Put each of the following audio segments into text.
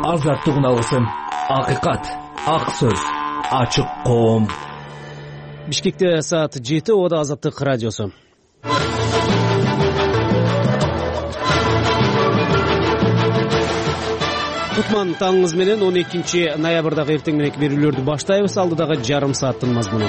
Азаттык алгысым, акыйкат, ак сөз, ачык коом. Бишкекте саат 7, Ода Азаттык радиосу. Кутман таңыңыз менен 12 ноябрдагы эртең мененки берүүлөрдү баштайбыз. Алдыдагы жарым сааттын мазмуну.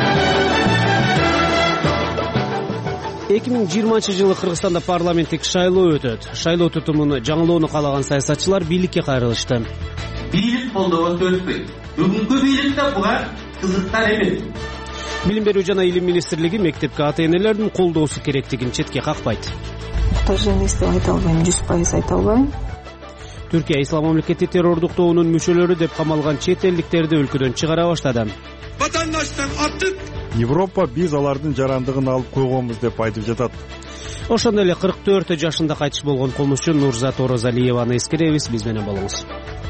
2020 жылы Кыргызстанда парламенттик шайлоо өтөт. Шайлоо тутумун жаңылоону каалаган саясатчылар бийликке кайрылышты. Бийлик колдоого төлөппөйт. Бүгүнкү бийликте буга кызыктар эмес. Билим берүү жана илим министрлиги мектепке ата-энелердин колдоосу керектигин четке какпайт. Таженисти айта албайм, 100% айта албайм. Түркия ислам мамлекети террордук тобунун мүчөлөрү деп камалган чет элдиктерди өлкөдөн чыгара баштады. Ватандаштар аттык. Европа биз алардын жарандыгын алып койгонбуз деп айтып жатат. Ошондой эле 44 жашында кайтыш болгон кылмышчы Нурзат Орозалиеваны эскеребиз, биз менен болуңуз.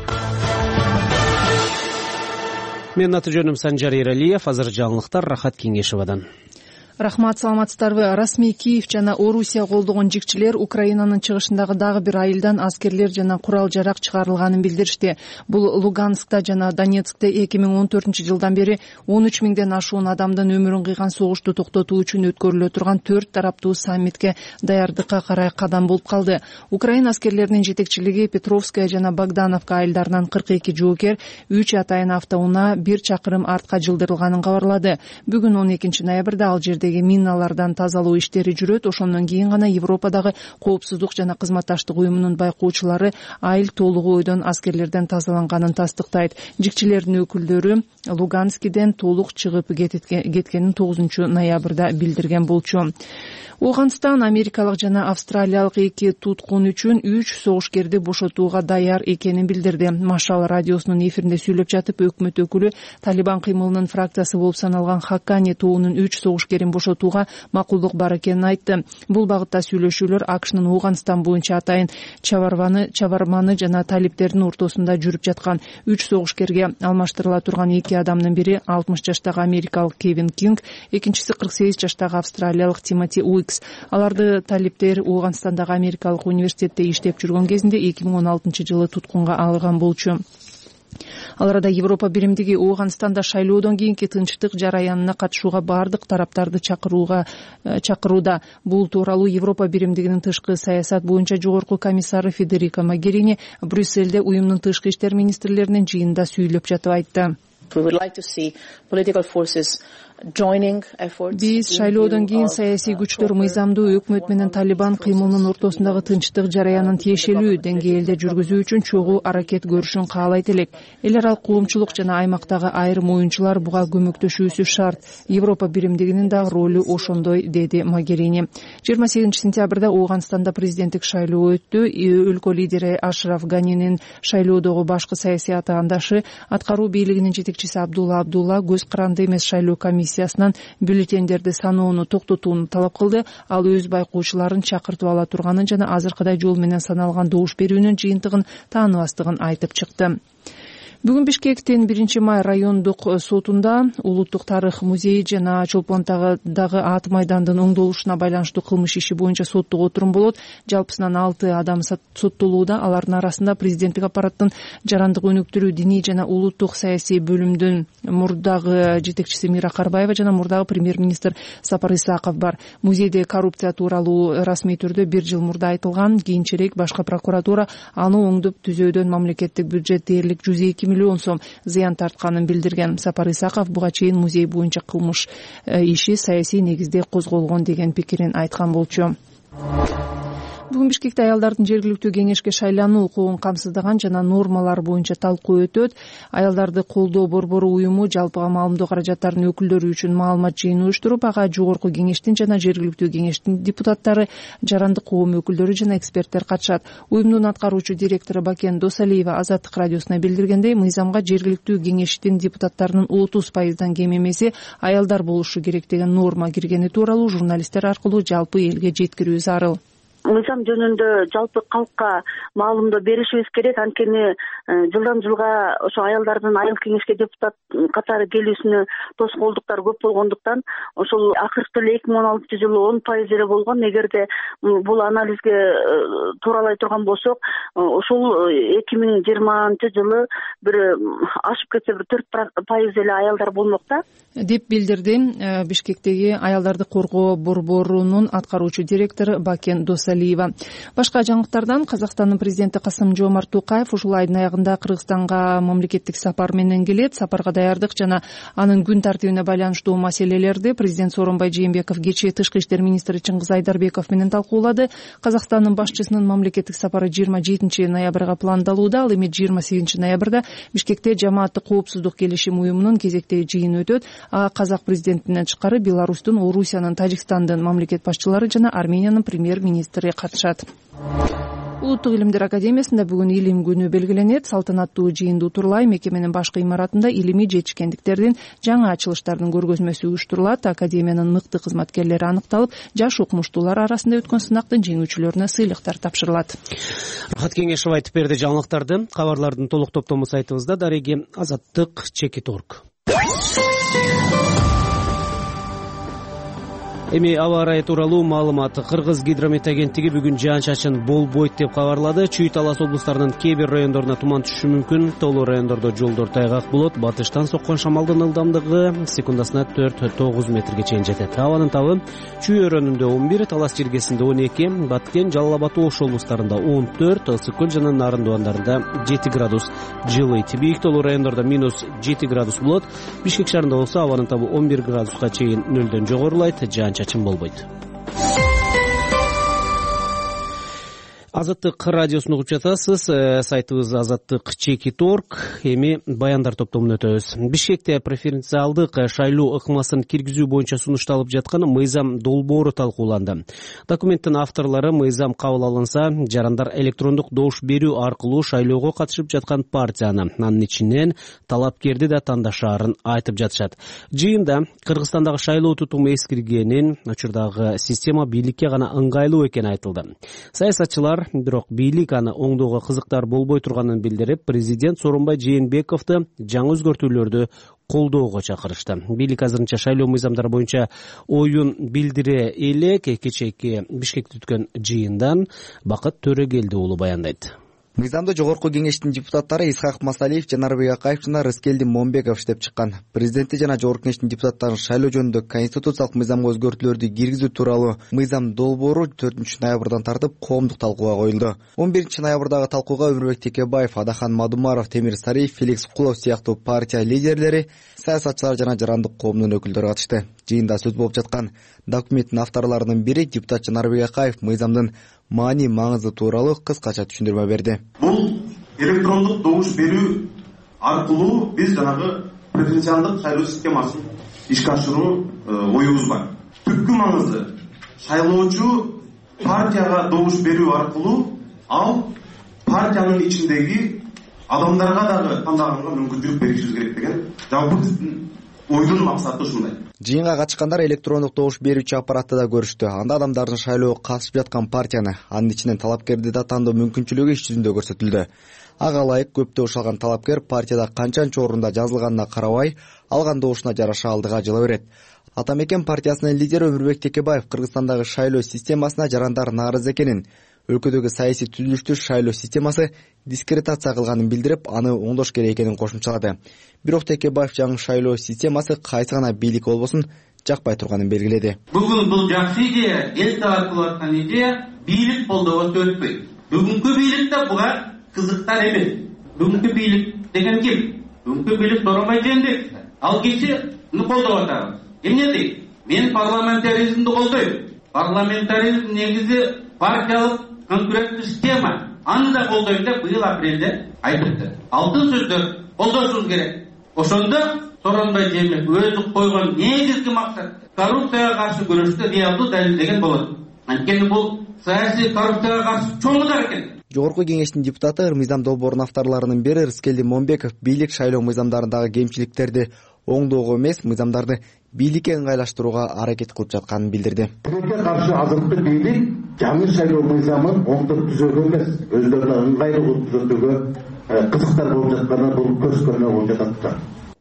Менин аты жөнүм Санжар Эралиев, азыр жаңылыктар Рахат Кеңешевадан. Рахмат, саламатсыздарбы? Расмий Киев жана Орусия колдогон жигчилер Украинанын чыгышындагы дагы бир айылдан аскерлер жана курал-жарак чыгарылганын билдиришти. Бул Луганскта жана Донецкте 2014 жылдан бери 13 миңден ашуун адамдын өмүрүн кыйган согушту токтотуу үчүн өткөрүлө турган 4 тараптуу саммитке даярдыкка карай кадам болуп калды. Украина аскерлеринин жетекчилиги Петровская жана Богдановка айылдарынан 42 жоокер 3 атайын автоунаа 1 чакырым артка жылдырылганын кабарлады. Бүгүн 12 ноябрда ал жерде миналардан тазалоо иштери жүрөт. Ошондон кийин гана Европадагы коопсуздук жана кызматташтык уюмунун байкоочулары айыл толугу ойдон аскерлерден тазаланганын тастыктайт. Жигчилердин өкүлдөрү Луганскиден толук чыгып кеткенин 9 ноябрда билдирген болчу. Оганстан америкалык жана австралиялык 2 туткун үчүн 3 согушкерди бошотууга даяр экенин билдирди. Машал радиосунун эфиринде сүйлөп жатып, өкмөт өкүлү Талибан кыймылынын фракциясы болуп саналган Хаккани тобунун 3 согушкерин бошотууга макулдук бар экенин айтты. Бул багытта сүйлөшүүлөр АКШнын Оганстан боюнча атайын чабарманы жана талиптердин ортосунда жүрүп жаткан. 3 согушкерге алмаштырыла турган 2 адамдын бири 60 жаштагы америкалык Кевин Кинг, экинчиси 48 жаштагы австралиялык Тимоти Уикс. Аларды талиптер Оганстандагы америкалык университетте иштеп жүргөн кезинде 2016 жылы туткунга алган болчу. Ал арада Европа биримдиги Оганстанда шайлоодон кийинки тынчтык жараянына катышууга бардык тараптарды чакырууда. Бул тууралуу Европа биримдигинин тышкы саясат боюнча жогорку комиссары Федерико Могерини Брюссельде уюмдун тышкы иштер министрлеринин жыйынында сүйлөп жатып айтты. Биз шайлоодон кийин саясий күчтөр мыйзамдуу өкмөт менен Талибан кыймылынын ортосундагы тынчтык жараянын тиешелүү деңгээлде жүргүзүү үчүн чогуу аракет көрүшүн каалайт элек. Эл аралык коомчулук жана аймактагы айрым оюнчулар буга көмөктөшүүсү шарт. Европа биримдигинин да ролу ошондой, деди Могерини. 28 сентябрда Оганстанда президенттик шайлоо өттү. Өлкө лидери Ашраф Ганинин шайлоодогу башкы саясий атаандашы, аткаруу бийлигинин жетекчиси Абдулла көз каранды эмес шайлоо комиссиясынан бюллетендерди саноону токтотууну талап кылды. Ал өз байкоочуларын чакыртып ала турганын жана азыркыдай жол менен саналган добуш берүүнүн жыйынтыгын тааныбастыгын айтып чыкты. Бүгүн Бишкектин 1-май райондук сотунда Улуттук тарых музейи жана Чолпонтагдагы ат майдандын оңдолушуна байланыштуу кылмыш иши боюнча соттук отурум болот. Жалпысынан 6 адам соттолууда. Алардын арасында президенттик аппараттын жарандык өнүктүрүү, диний жана улуттук саясий бөлүмдүн мурдагы жетекчиси Мира Карбаева жана мурдагы премьер-министр Сапар Исаков бар. Музейде коррупция тууралуу расмий түрдө 1 жыл мурда айтылган. Кийинчерээк башкы прокуратура аны оңдоп түзөөдөн мамлекеттик бюджет дээрлик 102 миллион сом зыян тартканын билдирген. Сапар Исаков буга чейин музей боюнча кылмыш иши саясий негизде козголгон деген пикирин айткан болчу. Бүгүн Бишкекте аялдардын жергиликтүү кеңешке шайлануу укугун камсыздаган жана нормалар боюнча талкуу өтөт. Аялдарды колдоо борбору уюму жалпыга маалымдоо каражаттарынын өкүлдөрү үчүн маалымат жыйын уюштуруп, ага жогорку кеңештин жана жергиликтүү кеңештин депутаттары, жарандык коом өкүлдөрү жана эксперттер катышат. Уюмдун аткаруучу директору Бакен Досалиева Азаттык радиосуна билдиргендей, мыйзамга жергиликтүү кеңештин депутаттарынын 30% кем эмеси аялдар болушу керек деген норма киргени тууралуу журналисттер аркылуу жалпы элге жеткирүү зарыл. мыйзам жөнүндө жалпы калкка маалымдоо беришибиз керек. Анткени жылдан жылга ошо аялдардын айыл кеңешке депутат катары келүүсүнө тоскоолдуктар көп болгондуктан ошол акыркы эле 2016 жылы 10% эле болгон. Эгерде бул анализге тууралай турган болсок, ошол 2020 жылы бир ашып кетсе бир 4% эле аялдар болмок да, деп билдирди Бишкектеги аялдарды коргоо борборунун аткаруучу директору Бакен Досалиева. Башка жаңылыктардан Казакстандын президенти Касым-Жомарт Токаев ушул айдын аягында Кыргызстанга мамлекеттик сапар менен келет. Сапарга даярдык жана анын күн тартибине байланыштуу маселелерди президент Сооронбай Жээнбеков кечээ тышкы иштер министри Чыңгыз Айдарбеков менен талкуулады. Казакстандын башчысынын мамлекеттик сапары 27 ноябрга пландалууда. Ал эми 28 ноябрда Бишкекте жамааттык коопсуздук келишим уюмунун кезектеги жыйыны өтөт. Казак президентинен тышкары Беларустун, Орусиянын, Тажикстандын мамлекет башчылары жана Армениянын премьер-министри катышат. Улуттук илимдер академиясында бүгүн илим күнү белгиленет. Салтанаттуу жыйынды утурлай мекеменин башкы имаратында илимий жетишкендиктердин жаңы ачылыштардын көргөзмөсү уюштурулат. Академиянын мыкты кызматкерлери аныкталып, жаш окумуштуулар арасында өткөн сынактын жеңүүчүлөрүнө сыйлыктар тапшырылат. Рахат Кеңешов айтып берди жаңылыктарды. Кабарлардын толук топтому сайтыбызда дареги azattik.org. Эми аба ырайы тууралуу маалымат. Кыргыз гидромет агенттиги бүгүн жаан-чачын болбойт деп кабарлады. Чүй Талас облустарынын кээ бир райондоруна туман түшүшү мүмкүн. Тоолуу райондордо жолдор тайгак болот. Батыштан соккон шамалдын ылдамдыгы секундасына 4-9 метрге чейин жетет. Абанын табы Чүй өрөөнүндө 11, Талас жергесинде 12, Баткен, Жалал Абад Ош облустарында 14, Ысык көл жана Нарын дубандарында 7 градус жылыйт. Бийик тоолуу райондордо -7 градус болот. Бишкек шаарында болсо абанын табы 11 градуска чейин нөлдөн жогорулайт. Чачын болбойт. Азаттык радиосун угуп жатасыз. Сайтыбыз azattik.org. Эми баяндар топтомуна өтөбүз. Бишкекте преференциалдык шайлоо ыкмасын киргизүү боюнча сунушталып жаткан мыйзам долбоору талкууланды. Документтин авторлору мыйзам кабыл алынса, жарандар электрондук добуш берүү аркылуу шайлоого катышып жаткан партияны, анын ичинен талапкерди да тандашаарын айтып жатышат. Жыйында Кыргызстандагы шайлоо тутуму эскиргенин, учурдагы система бийликке гана ыңгайлуу экени айтылды. Саясатчылар бирок бийлик аны оңдоого кызыктар болбой турганын билдирип, президент Сооронбай Жээнбековду жаңы өзгөртүүлөрдү колдоого чакырышты. Бийлик азырынча шайлоо мыйзамдары боюнча оюн билдире элек. Кечээки Бишкекте өткөн жыйындан Бакыт Төрөгелди уулу баяндайт. Мыйзамды жогорку кеңештин депутаттары Исхак Масалиев, Жанарбек Акаев жана Рыскелди Момбеков иштеп чыккан. Президенти жана жогорку кеңештин депутаттарын шайлоо жөнүндө конституциялык мыйзамга өзгөртүүлөрдү киргизүү тууралуу мыйзам долбоору 4 ноябрдан тартып коомдук талкууга коюлду. 11 ноябрдагы талкууга Өмүрбек Текебаев, Адахан Мадумаров, Темир Сариев, Феликс Кулов сыяктуу партия лидерлери, саясатчылар жана жарандык коомдун өкүлдөрү катышты. Жыйында сөз болуп жаткан документтин авторлорунун бири депутат Жанарбек Акаев мыйзамдын маани маңызы тууралуу кыскача түшүндүрмө берди. Бул электрондук добуш берүү аркылуу биз жанагы преференциалдык шайлоо системасын ишке ашыруу оюбуз бар. Түпкү маңызы шайлоочу партияга добуш берүү аркылуу ал партиянын ичиндеги адамдарга дагы тандааганга мүмкүнчүлүк беришибиз керек деген жалпы биздин ойдун максаты ушундай. Жыйынга катышкандар электрондук добуш берүүчү аппаратты да көрүштү. Анда адамдардын шайлоого катышып жаткан партияны, анын ичинен талапкерди да тандоо мүмкүнчүлүгү иш жүзүндө көрсөтүлдү. Ага ылайык көп добуш алган талапкер партияда канчанчы орунда жазылганына карабай, алган добушуна жараша алдыга жыла берет. Ата Мекен партиясынын лидери Өмүрбек Текебаев Кыргызстандагы шайлоо системасына жарандар нааразы экенин, өлкөдөгү саясий түзүлүштү шайлоо системасы дискредитация кылганын билдирип, аны оңдош керек экенин кошумчалады. Бирок Текебаев жаңы шайлоо системасы кайсы гана бийлик болбосун жакпай турганын белгиледи. Бүгүн бул жакшы идея, эл талкалап аткан идея бийлик колдобосо өтпөйт. Бүгүнкү бийлик да буга кызыктар эмес. Бүгүнкү бийлик деген ким? Бүгүнкү бийлик Сооронбай Жээнбеков. Ал кишини колдоп атабыз. Эмне дейт? Мен парламентаризмди колдойм. Парламентаризм негизи партиялык конкуренттүү система. Аны да колдойм деп быйыл апрелде айтыпты. Алтын сөздөр колдошубуз керек. Ошондо Сооронбай Жээнбеков өзү койгон негизги максат коррупцияга каршы күрөштү реалдуу далилдеген болот. Анткени бул саясий коррупцияга каршы чоң удар экен. Жогорку кеңештин депутаты мыйзам долбоорунун авторлорунун бири Рыскелди Момбеков бийлик шайлоо мыйзамдарындагы кемчиликтерди оңдоого эмес, мыйзамдарды бийликке ыңгайлаштырууга аракет кылып жатканын билдирди. Тилекке каршы азыркы бийлик жаңы шайлоо мыйзамын оңдоп түзөгөн эмес, өздөрүнө ыңгайлуу кылып түзөтүүгө кызыктар болуп жатканы бул көрсөткөнү болуп жатат.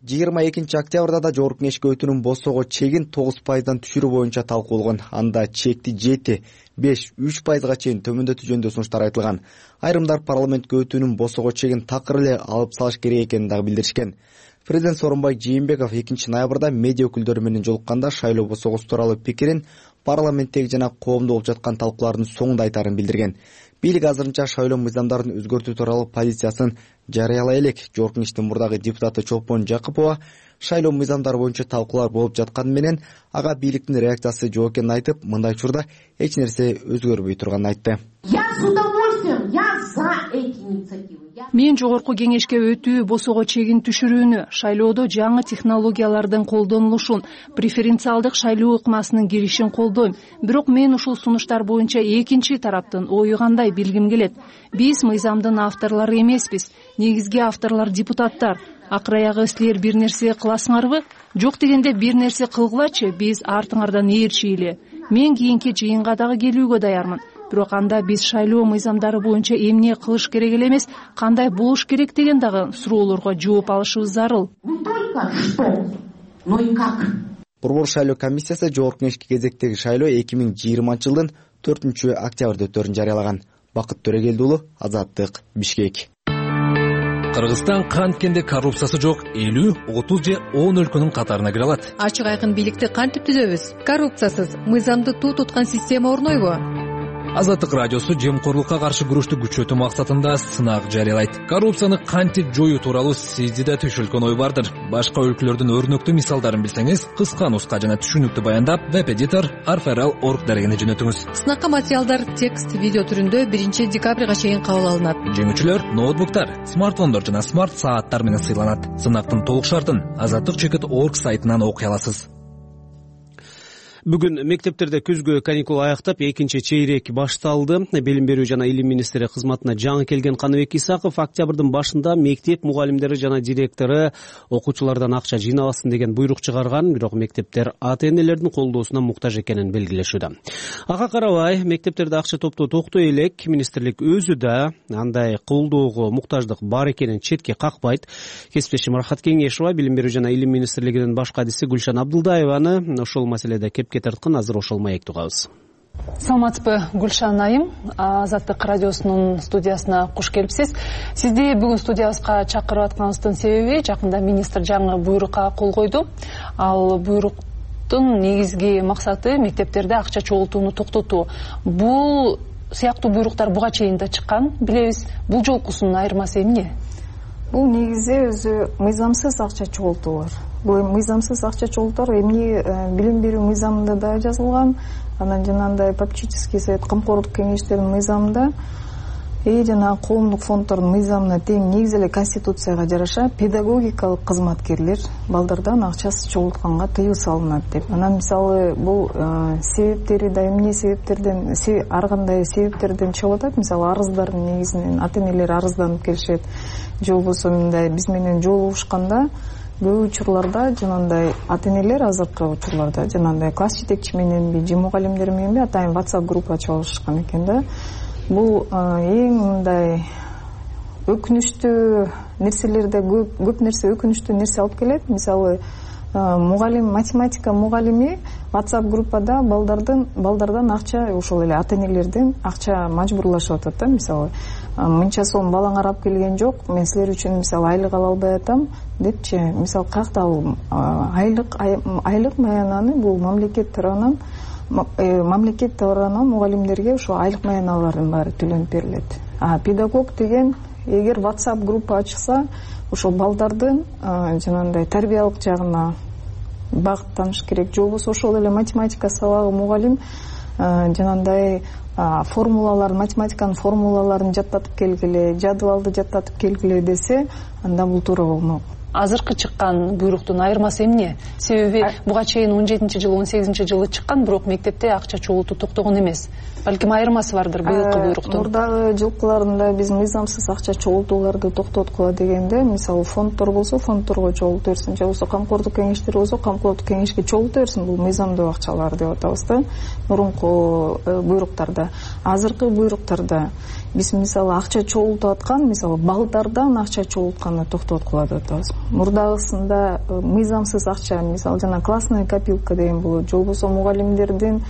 22 октябрда да Жогорку Кеңешке өтүүнүн босого чегин 9% түшүрүү боюнча талкууланган. Анда чекти 7, 5, 3%га чейин төмөндөтүү жөнүндө сунуштар айтылган. Айрымдар парламентке өтүүнүн босого чегин такыр эле алып салыш керек экенин дагы билдиришкен. Президент Сооронбай Жээнбеков 2 ноябрда медиа өкүлдөрү менен жолукканда шайлоо босогусу тууралуу пикирин парламенттеги жана коомдо болуп жаткан талкуулардын соңунда айтарын билдирген. Бийлик азырынча шайлоо мыйзамдарын өзгөртүү тууралуу позициясын жарыялай элек. Жогорку Кеңештин мурдагы депутаты Чолпон Жакыпова шайлоо мыйзамдары боюнча талкуулар болуп жатканы менен ага бийликтин реакциясы жок экенин айтып, мындай учурда эч нерсе өзгөрбөй турганын айтты. Я с удовольствием, я за эти инициативы. Мен Жогорку Кеңешке өтүү, босого чегин түшүрүүнү, шайлоодо жаңы технологиялардын колдонулушун, преференциалдык шайлоо ыкмасынын киришин колдойм. Бирок мен ушул сунуштар боюнча экинчи тараптын ою кандай билгим келет. Биз мыйзамдын авторлору эмеспиз. Негизги авторлор депутаттар. Акыр аягы силер бир нерсе кыласыңарбы? Жок дегенде бир нерсе кылгылачы, биз артыңардан ээрчейли. Мен кийинки жыйынга дагы келүүгө даярмын. Бирок анда биз шайлоо мыйзамдары боюнча эмне кылыш керек эле эмес, кандай болуш керек деген дагы суроолорго жооп алышыбыз зарыл. Не только что, но и как. Борбор шайлоо комиссиясы Жогорку Кеңешке кезектеги шайлоо 2020-жылдын 4 октябрда өтөрүн жарыялаган. Бакыт Төрөгелди уулу, Азаттык, Бишкек. Кыргызстан канткенде коррупциясы жок 50, 30 же 10 өлкөнүн катарына кире алат. Ачык айкын бийликти кантип түзөбүз? Коррупциясыз мыйзамды туу туткан система орнойбу? Азаттык радиосу жемкорлукка каршы күрөштү күчөтүү максатында сынак жарыялайт. Коррупцияны кантип жоюу тууралуу сизде да түшүлгөн ой бардыр. Башка өлкөлөрдүн өрнөктүү мисалдарын билсеңиз, кыска нуска жана түшүнүктүү баяндап веб-эдитор arferal.org дарегине жөнөтүңүз. Сынакка материалдар текст, видео түрүндө 1 декабрга чейин кабыл алынат. Жеңүүчүлөр ноутбуктар, смартфондор жана смарт сааттар менен сыйланат. Сынактын толук шартын azattik.org сайтынан окуй аласыз. Бүгүн мектептерде күзгү каникул аяктап, экинчи чейрек башталды. Билим берүү жана илим министри кызматына жаңы келген Каныбек Исаков октябрдын башында мектеп мугалимдери жана директору окуучулардан акча жыйнабасын деген буйрук чыгарган, бирок мектептер ата-энелердин колдоосуна муктаж экенин белгилешүүдө. Ага карабай, мектептерде акча топтоо токтой элек, министрлик өзү да андай колдоого муктаждык бар экенин четке какпайт. Кесиптешим Рахат Кеңешова билим берүү жана илим министрлигинин баш кадиси Гүлшан Абдулдаеваны ошол маселеде тарткан, азыр ошол маекти угабыз. Саламатсызбы, Гүлшан айым, Азаттык радиосунун студиясына куш келипсиз. Сизди бүгүн студиябызга чакырып атканыбыздын себеби жакында министр жаңы буйрукка кол койду. Ал буйруктун негизги максаты мектептерде акча чогултууну токтотуу. Бул сыяктуу буйруктар буга чейин да чыккан, билебиз. Бул жолкусунун айырмасы эмне? Бул негизи өзү мыйзамсыз акча чогултуулар. Бул мыйзамсыз акча чогултуулар эмне билим берүү мыйзамында да жазылган, анан жанагындай попечительский совет камкорлук кеңештеринин мыйзамында жана коомдук фонддордун мыйзамына тең негизи эле конституцияга жараша педагогикалык кызматкерлер балдардан акчасы чогултканга тыюу салынат деп. Анан мисалы бул себептери да эмне себептерден, ар кандай себептерден чыгып атат. Мисалы арыздардын негизинен ата-энелер арызданып келишет, же болбосо мындай биз менен жолугушканда көп учурларда жанагындай ата-энелер азыркы учурларда жанагындай класс жетекчи мененби же мугалимдер мененби атайын WhatsApp группа чогулушкан экен да. Бул эң мындай өкүнүчтүү нерселерде көп нерсе өкүнүчтүү нерсе алып келет. Мисалы мугалим, математика мугалими WhatsApp группада балдардан акча, ошол эле ата-энелерден акча мажбурлашып атат да. Мисалы мынча сом балаң арап келген жок, мен силер үчүн мисалы айлык ала албай атам депчи. Мисалы каякта бул айлык маянаны бул мамлекет тарабынан мугалимдерге ошо айлык маяналардын баары төлөнүп берилет. Педагог деген эгер WhatsApp группа ачса, ошол балдардын жанагындай тарбиялык жагына багыттаныш керек. Же болбосо ошол эле математика сабагы мугалим жанагындай математиканын формулаларын жаттатып келгиле, жадыбалды жаттатып келгиле десе, анда бул туура болмок. азыркы чыккан буйруктун айырмасы эмне? Себеби буга чейин 17-жылы 18-жылы чыккан, бирок мектепте акча чогултуу токтогон эмес. Балким айырмасы бардыр быйылкы буйруктун. Мурдагы жылкыларында биз мыйзамсыз акча чогултууларды токтоткула дегенде, мисалы фонддор болсо фонддорго чогулта берсин, же болбосо камкордук кеңештери болсо камкордук кеңешке чогулта берсин, бул мыйзамдуу акчалар деп атабыз да мурунку буйруктарда. Азыркы буйруктарда биз мисалы акча чогултуп аткан, мисалы балдардан акча чогултканды токтоткула деп атабыз. Мурдагысында мыйзамсыз акча, мисалы жана классная копилка деген болот, же болбосо мугалимдердин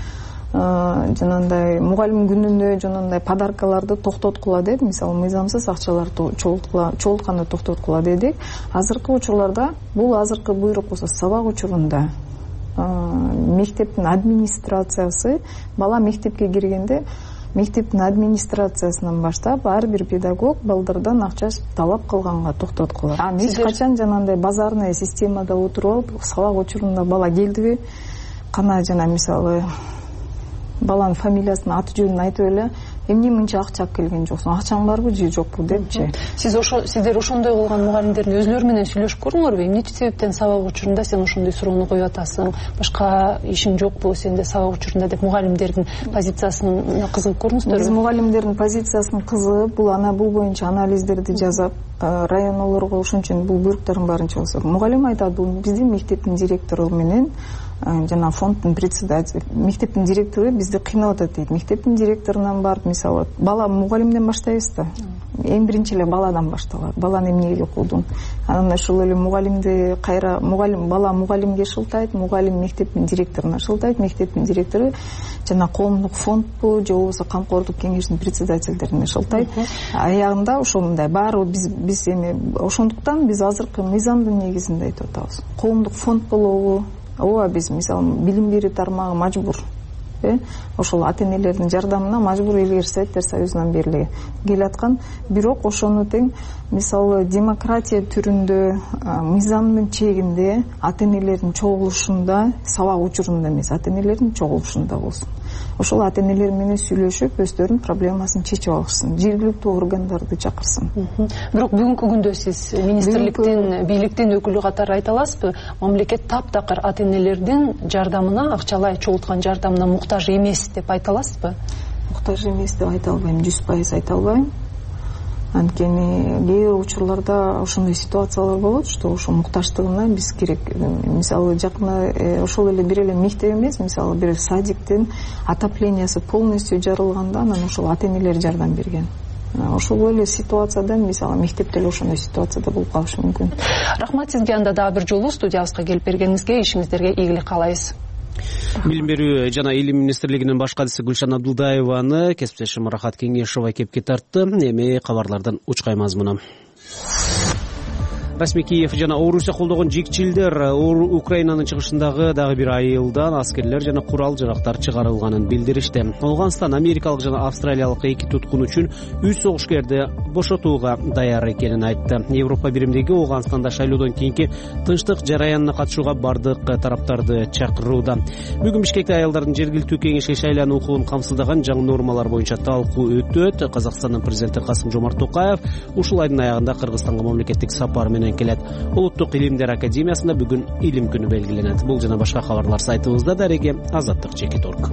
жанагындай мугалим күнүнө жанагындай подаркаларды токтоткула деп, мисалы мыйзамсыз акчаларды чогултканды токтоткула дедик. Азыркы учурларда бул азыркы буйрук болсо сабак учурунда мектептин администрациясы, бала мектепке киргенде мектептин администрациясынан баштап ар бир педагог балдардан акча талап кылганга токтоткула. Эч качан жанагындай базарный системада отуруп алып сабак учурунда бала келдиби, кана жана мисалы баланын фамилиясын, аты жөнүн айтып эле, эмне мынча акча алып келген жоксуң, акчаң барбы же жокпу депчи. Сиздер ошондой кылган мугалимдердин өзүлөрү менен сүйлөшүп көрдүңөрбү? Эмне себептен сабак учурунда сен ошондой суроону коюп атасың, башка ишиң жокпу сенде сабак учурунда деп мугалимдердин позициясын кызыгып көрдүңүздөрбү? Биз мугалимдердин позициясын кызыгып, бул боюнча анализдерди жазып, районулорго ошон үчүн бул буйруктардын баарын чыгысып, мугалим айтат, бул биздин мектептин директору менен жана фонддун председатели, мектептин директору бизди кыйнап атат дейт. Мектептин директорунан барып, мисалы, бала мугалимден баштайбыз да. Эң биринчи эле баладан башталат. Баланы эмнеге окудуң? Анан ошол эле мугалимди кайра бала мугалимге шылтайт, мугалим мектептин директоруна шылтайт, мектептин директору жана коомдук фондбу же болбосо камкордук кеңештин председательдерине шылтайт. Аягында ошондой баары биз эми ошондуктан биз азыркы мыйзамдын негизинде айтып атабыз. Коомдук фонд болобу? Ооба, биз мисалы билим берүү тармагы мажбур. Ошол ата-энелердин жардамына мажбур Илгер Советтер Союзунан бериле келаткан, бирок ошону тең мисалы демократия түрүндө мыйзамдын чегинде ата-энелердин чогулушунда, сабак учурунда эмес, ата-энелердин чогулушунда болсун. Ошол ата-энелер менен сүйлөшүп, өздөрүнүн проблемасын чечип алышсын, жергиликтүү органдарды чакырсын. Бирок бүгүнкү күндө сиз министрликтин, бийликтин өкүлү катары айта аласызбы? Мамлекет таптакыр ата-энелердин жардамына, акчалай чогулткан жардамына муктаж эмес деп айта аласызбы? Муктаж эмес деп айта албайм, 100% айта албайм. Анткени кээ бир учурларда ошондой ситуациялар болот, что ошо муктаждыгына биз керек. Мисалы жакында ошол эле бир эле мектеп эмес, мисалы бир садиктин отоплениясы полностью жарылганда, анан ошол ата-энелер жардам берген. Ошол эле ситуацияда, мисалы мектепте эле ошондой ситуацияда болуп калышы мүмкүн. Рахмат сизге анда дагы бир жолу студиябызга келип бергениңизге, ишиңиздерге ийгилик каалайбыз. Билим берүү жана илим министрлигинин баш катчысы Гүлшан Абдулдаеваны кесиптешим Рахат Кеңешова кепке тартты. Эми кабарлардан учкай мазмуну. Расмий Киев жана Орусия колдогон жикчилдер Украинанын чыгышындагы дагы бир айылдан аскерлер жана курал жарактар чыгарылганын билдиришти. Афганистан америкалык жана австралиялык эки туткун үчүн 3 согушкерди бошотууга даяр экенин айтты. Европа биримдиги Афганистанда шайлоодон кийинки тынчтык жараянына катышууга бардык тараптарды чакырууда. Бүгүн Бишкекте аялдардын жергиликтүү кеңешке шайлануу укугун камсыздаган жаңы нормалар боюнча талкуу өтөт. Казакстандын президенти Касым-Жомарт Токаев ушул айдын аягында Кыргызстанга мамлекеттик сапар менен келет. Улуттук илимдер академиясында бүгүн илим күнү белгиленет. Бул жана башка кабарлар сайтыбызда. Дареге Азаттык Чекиторг.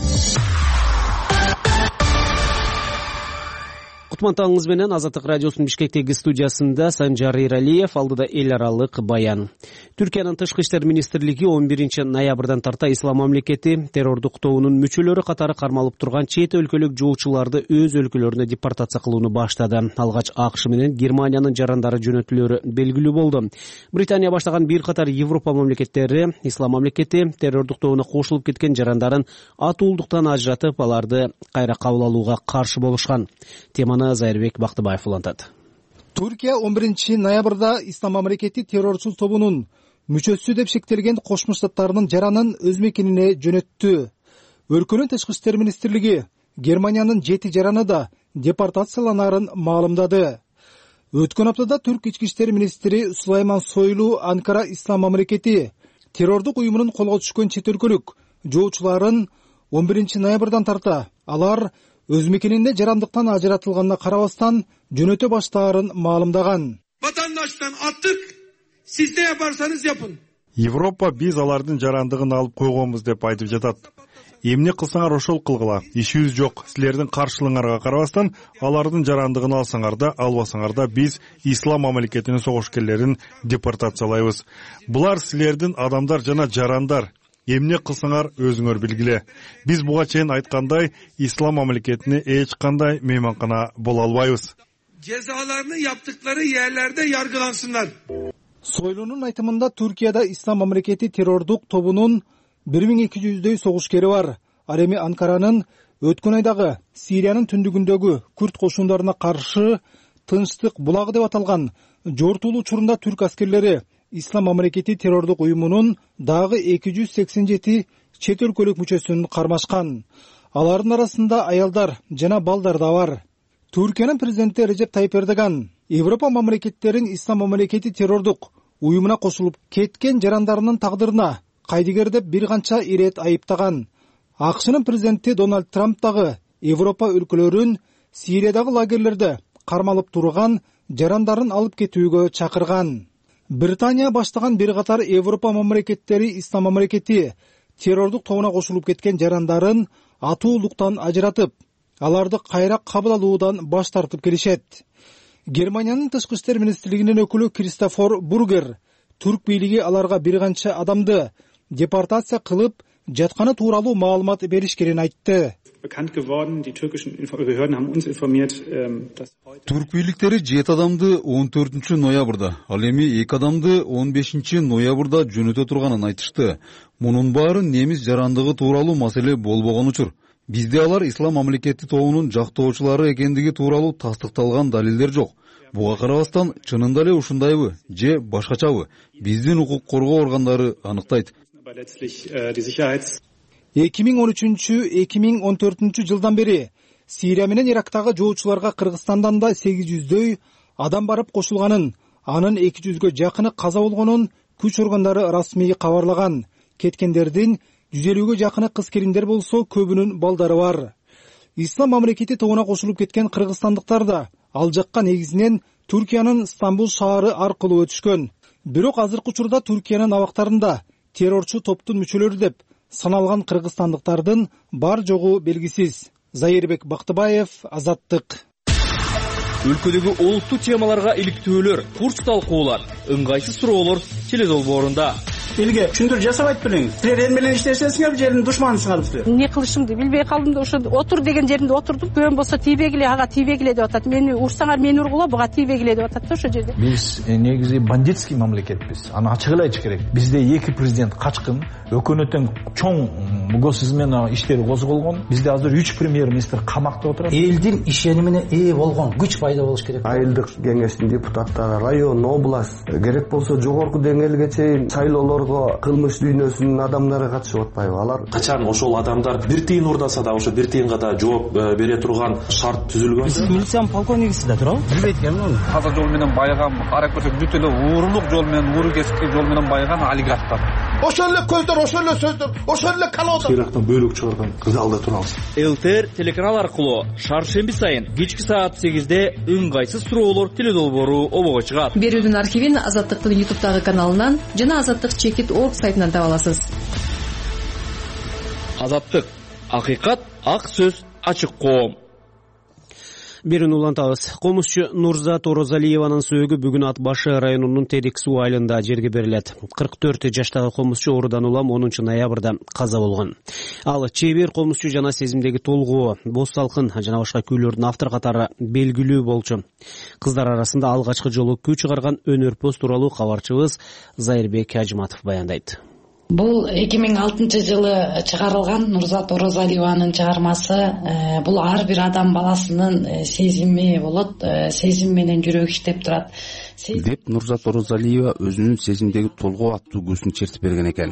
Кутмантаңыз менен Азаттык радиосунун Бишкектеги студиясында Санжар Иралиев, алдыда эл аралык баян. Түркиянын тышкы иштер министрлиги 11 ноябрдан тарта ислам мамлекети террордук тобунун мүчөлөрү катары кармалып турган чет өлкөлүк жолчуларды өз өлкөлөрүнө депортация кылууну баштады. Алгач АКШ менен Германиянын жарандары жөнөтүлөрү белгилүү болду. Британия баштаган бир катар Европа мамлекеттери ислам мамлекети террордук тобуна кошулуп кеткен жарандарын атуулдуктан ажыратып, аларды кайра кабыл алууга каршы болушкан. Теманы Зайырбек Бактыбаев улантат. Түркия 11 ноябрда ислам мамлекети террорчу тобунун мүчөсү деп шектелген Кошмо Штаттарынын жаранын өз мекенине жөнөттү. Өлкөнүн тышкы иштер министрлиги Германиянын 7 жараны да депортацияланарын маалымдады. Өткөн аптада Түрк ички иштер министри Сулайман Сойлу Анкара ислам мамлекети террордук уюмунун колго түшкөн чет өлкөлүк жоочуларын 11 ноябрдан тарта алар өз мекенинде жарандыктан ажыратылганына карабастан жөнөтө баштаарын маалымдаган. Vatandaştan attık, Siz ne yaparsanız yapın. Европа биз алардын жарандыгын алып койгонбуз деп айтып жатат. Эмне кылсаңар ошол кылгыла. Ишибиз жок. Силердин каршылыгыңарга карабастан алардын жарандыгын алсаңар да, албасаңар да биз ислам мамлекетинин согушкерлерин депортациялайбыз. Булар силердин адамдар жана жарандар. Эмне кылсаңар өзүңөр билгиле. Биз буга чейин айткандай, ислам мамлекетине эч кандай мейманкана боло албайбыз. Cezalarını yaptıkları yerlerde yargılansınlar. Сойлунун айтымында Түркияда ислам мамлекети террордук тобунун 1200дөй согушкери бар. Ал эми Анкаранын өткөн айдагы Сириянын түндүгүндөгү күрд кошундарына каршы тынчтык булагы деп аталган жортуулуу учурунда түрк аскерлери ислам мамлекети террордук уюмунун дагы 287 чет өлкөлүк мүчөсүн кармашкан. Алардын арасында аялдар жана балдар да бар. Түркиянын президенти Режеп Тайип Эрдоган Европа мамлекеттерин ислам мамлекети террордук уюмуна кошулуп кеткен жарандарынын тагдырына кайдыгер деп бир канча ирет айыптаган. АКШнын президенти Дональд Трамп дагы Европа өлкөлөрүн Сириядагы лагерлерде кармалып турган жарандарын алып кетүүгө чакырган. Британия баштаган бир катар Европа мамлекеттери ислам мамлекети террордук тобуна кошулуп кеткен жарандарын атуулуктан ажыратып, аларды кайра кабыл алуудан баш тартып келишет. Германиянын тышкы иштер министрлигинин өкүлү Кристофер Бургер түрк бийлиги аларга бир канча адамды депортация кылып жатканы тууралуу маалымат беришкенин айтты. Түрк бийликтери 7 адамды 14 ноябрда, ал эми 2 адамды 15 ноябрда жөнөтө турганын айтышты. Мунун баары немис жарандыгы тууралуу маселе болбогон учур. Бизде алар ислам мамлекети тобунун жактоочулары экендиги тууралуу тастыкталган далилдер жок. Буга карабастан чынында эле ушундайбы же башкачабы биздин укук коргоо органдары аныктайт. 2013-2014 жылдан бери Сирия менен Ирактагы жоочуларга Кыргызстандан да 800дөй адам барып кошулганын, анын 200гө жакыны каза болгонун күч органдары расмий кабарлаган. Кеткендердин 150гө жакыны кыз-келиндер болсо, көбүнүн балдары бар. Ислам мамлекети тобуна кошулуп кеткен кыргызстандыктар да ал жакка негизинен Түркиянын Стамбул шаары аркылуу өтүшкөн. Бирок азыркы учурда Түркиянын абактарында террорчу топтун мүчөлөрү деп саналган кыргызстандыктардын бар жогу белгисиз. Зайырбек Бактыбаев, Азаттык. Өлкөдөгү олуттуу темаларга иликтөөлөр, курс талкуулар, ыңгайсыз суроолор теледолбоорунда. Элге түшүндүрүү жасабайт белең. Силер эл менен иштесеңер жердин душманысыңар силер. Эмне кылышымды билбей калдым да ошо отур деген жеримде отурдум. Көөм болсо тийбегиле, ага тийбегиле деп атат. Мени урсаңар мени ургула, буга тийбегиле деп атат да ошо жерде. Биз негизи бандитский мамлекетпиз. Аны ачык эле айтыш керек. Бизде 2 президент качкын, өкмөттүн чоң госизмен иштери козголгон. Бизде азыр 3 премьер-министр камакта отурат. Элдин ишенимине ээ болгон күч пайда болуш керек. Айылдык кеңештин депутаттары, район, область, керек болсо жогорку деңгээлге чейин шайлоолорго кылмыш дүйнөсүнүн адамдары катышып атпайбы? Алар качан ошол адамдар бир тыйын урдаса да ошо бир тыйынга да жооп бере турган шарт түзүлгөн. Сиз милициянын полковнигисиз да туурабы? Билбейт экенмин аны. Таза жол менен байыган, аракет бүт эле уурулук жол менен, ууру кесиптик жол менен байыган олигархтар. Ошол эле көздөр, ошол эле сөздөр, ошол эле калоодор. Ирактан бөлүк чыгарган залда турабыз. ЛТР телеканал аркылуу шаршемби сайын кечки саат 8-де ыңгайсыз суроолор теледолбоору обого чыгат. Берүүнүн архивин Азаттыктын YouTube'дагы каналынан жана azаттык.org сайтынан таба аласыз. Азаттык, акыйкат, ак сөз, ачык коом. Берүүнү улантабыз. Комузчу Нурзат Орозалиеванын сөөгү бүгүн Ат башы районунун Терек суу айылында жерге берилет. 44 жаштагы комузчу оорудан улам 10 ноябрда каза болгон. Ал чебер комузчу жана сезимдеги толгоо, боз салкын жана башка күйлөрдүн автор катары белгилүү болчу. Кыздар арасында алгачкы жолу күй чыгарган өнөрпөз тууралуу кабарчыбыз Зайырбек Ажматов баяндайт. Бул 2006 жылы чыгарылган Нурзат Орозалиеванын чыгармасы. Бул ар бир адам баласынын сезими болот, сезим менен жүрөк иштеп турат. Деп Нурзат Орозалиева өзүнүн сезимдеги толгоо аттуу көзүн чертип берген экен.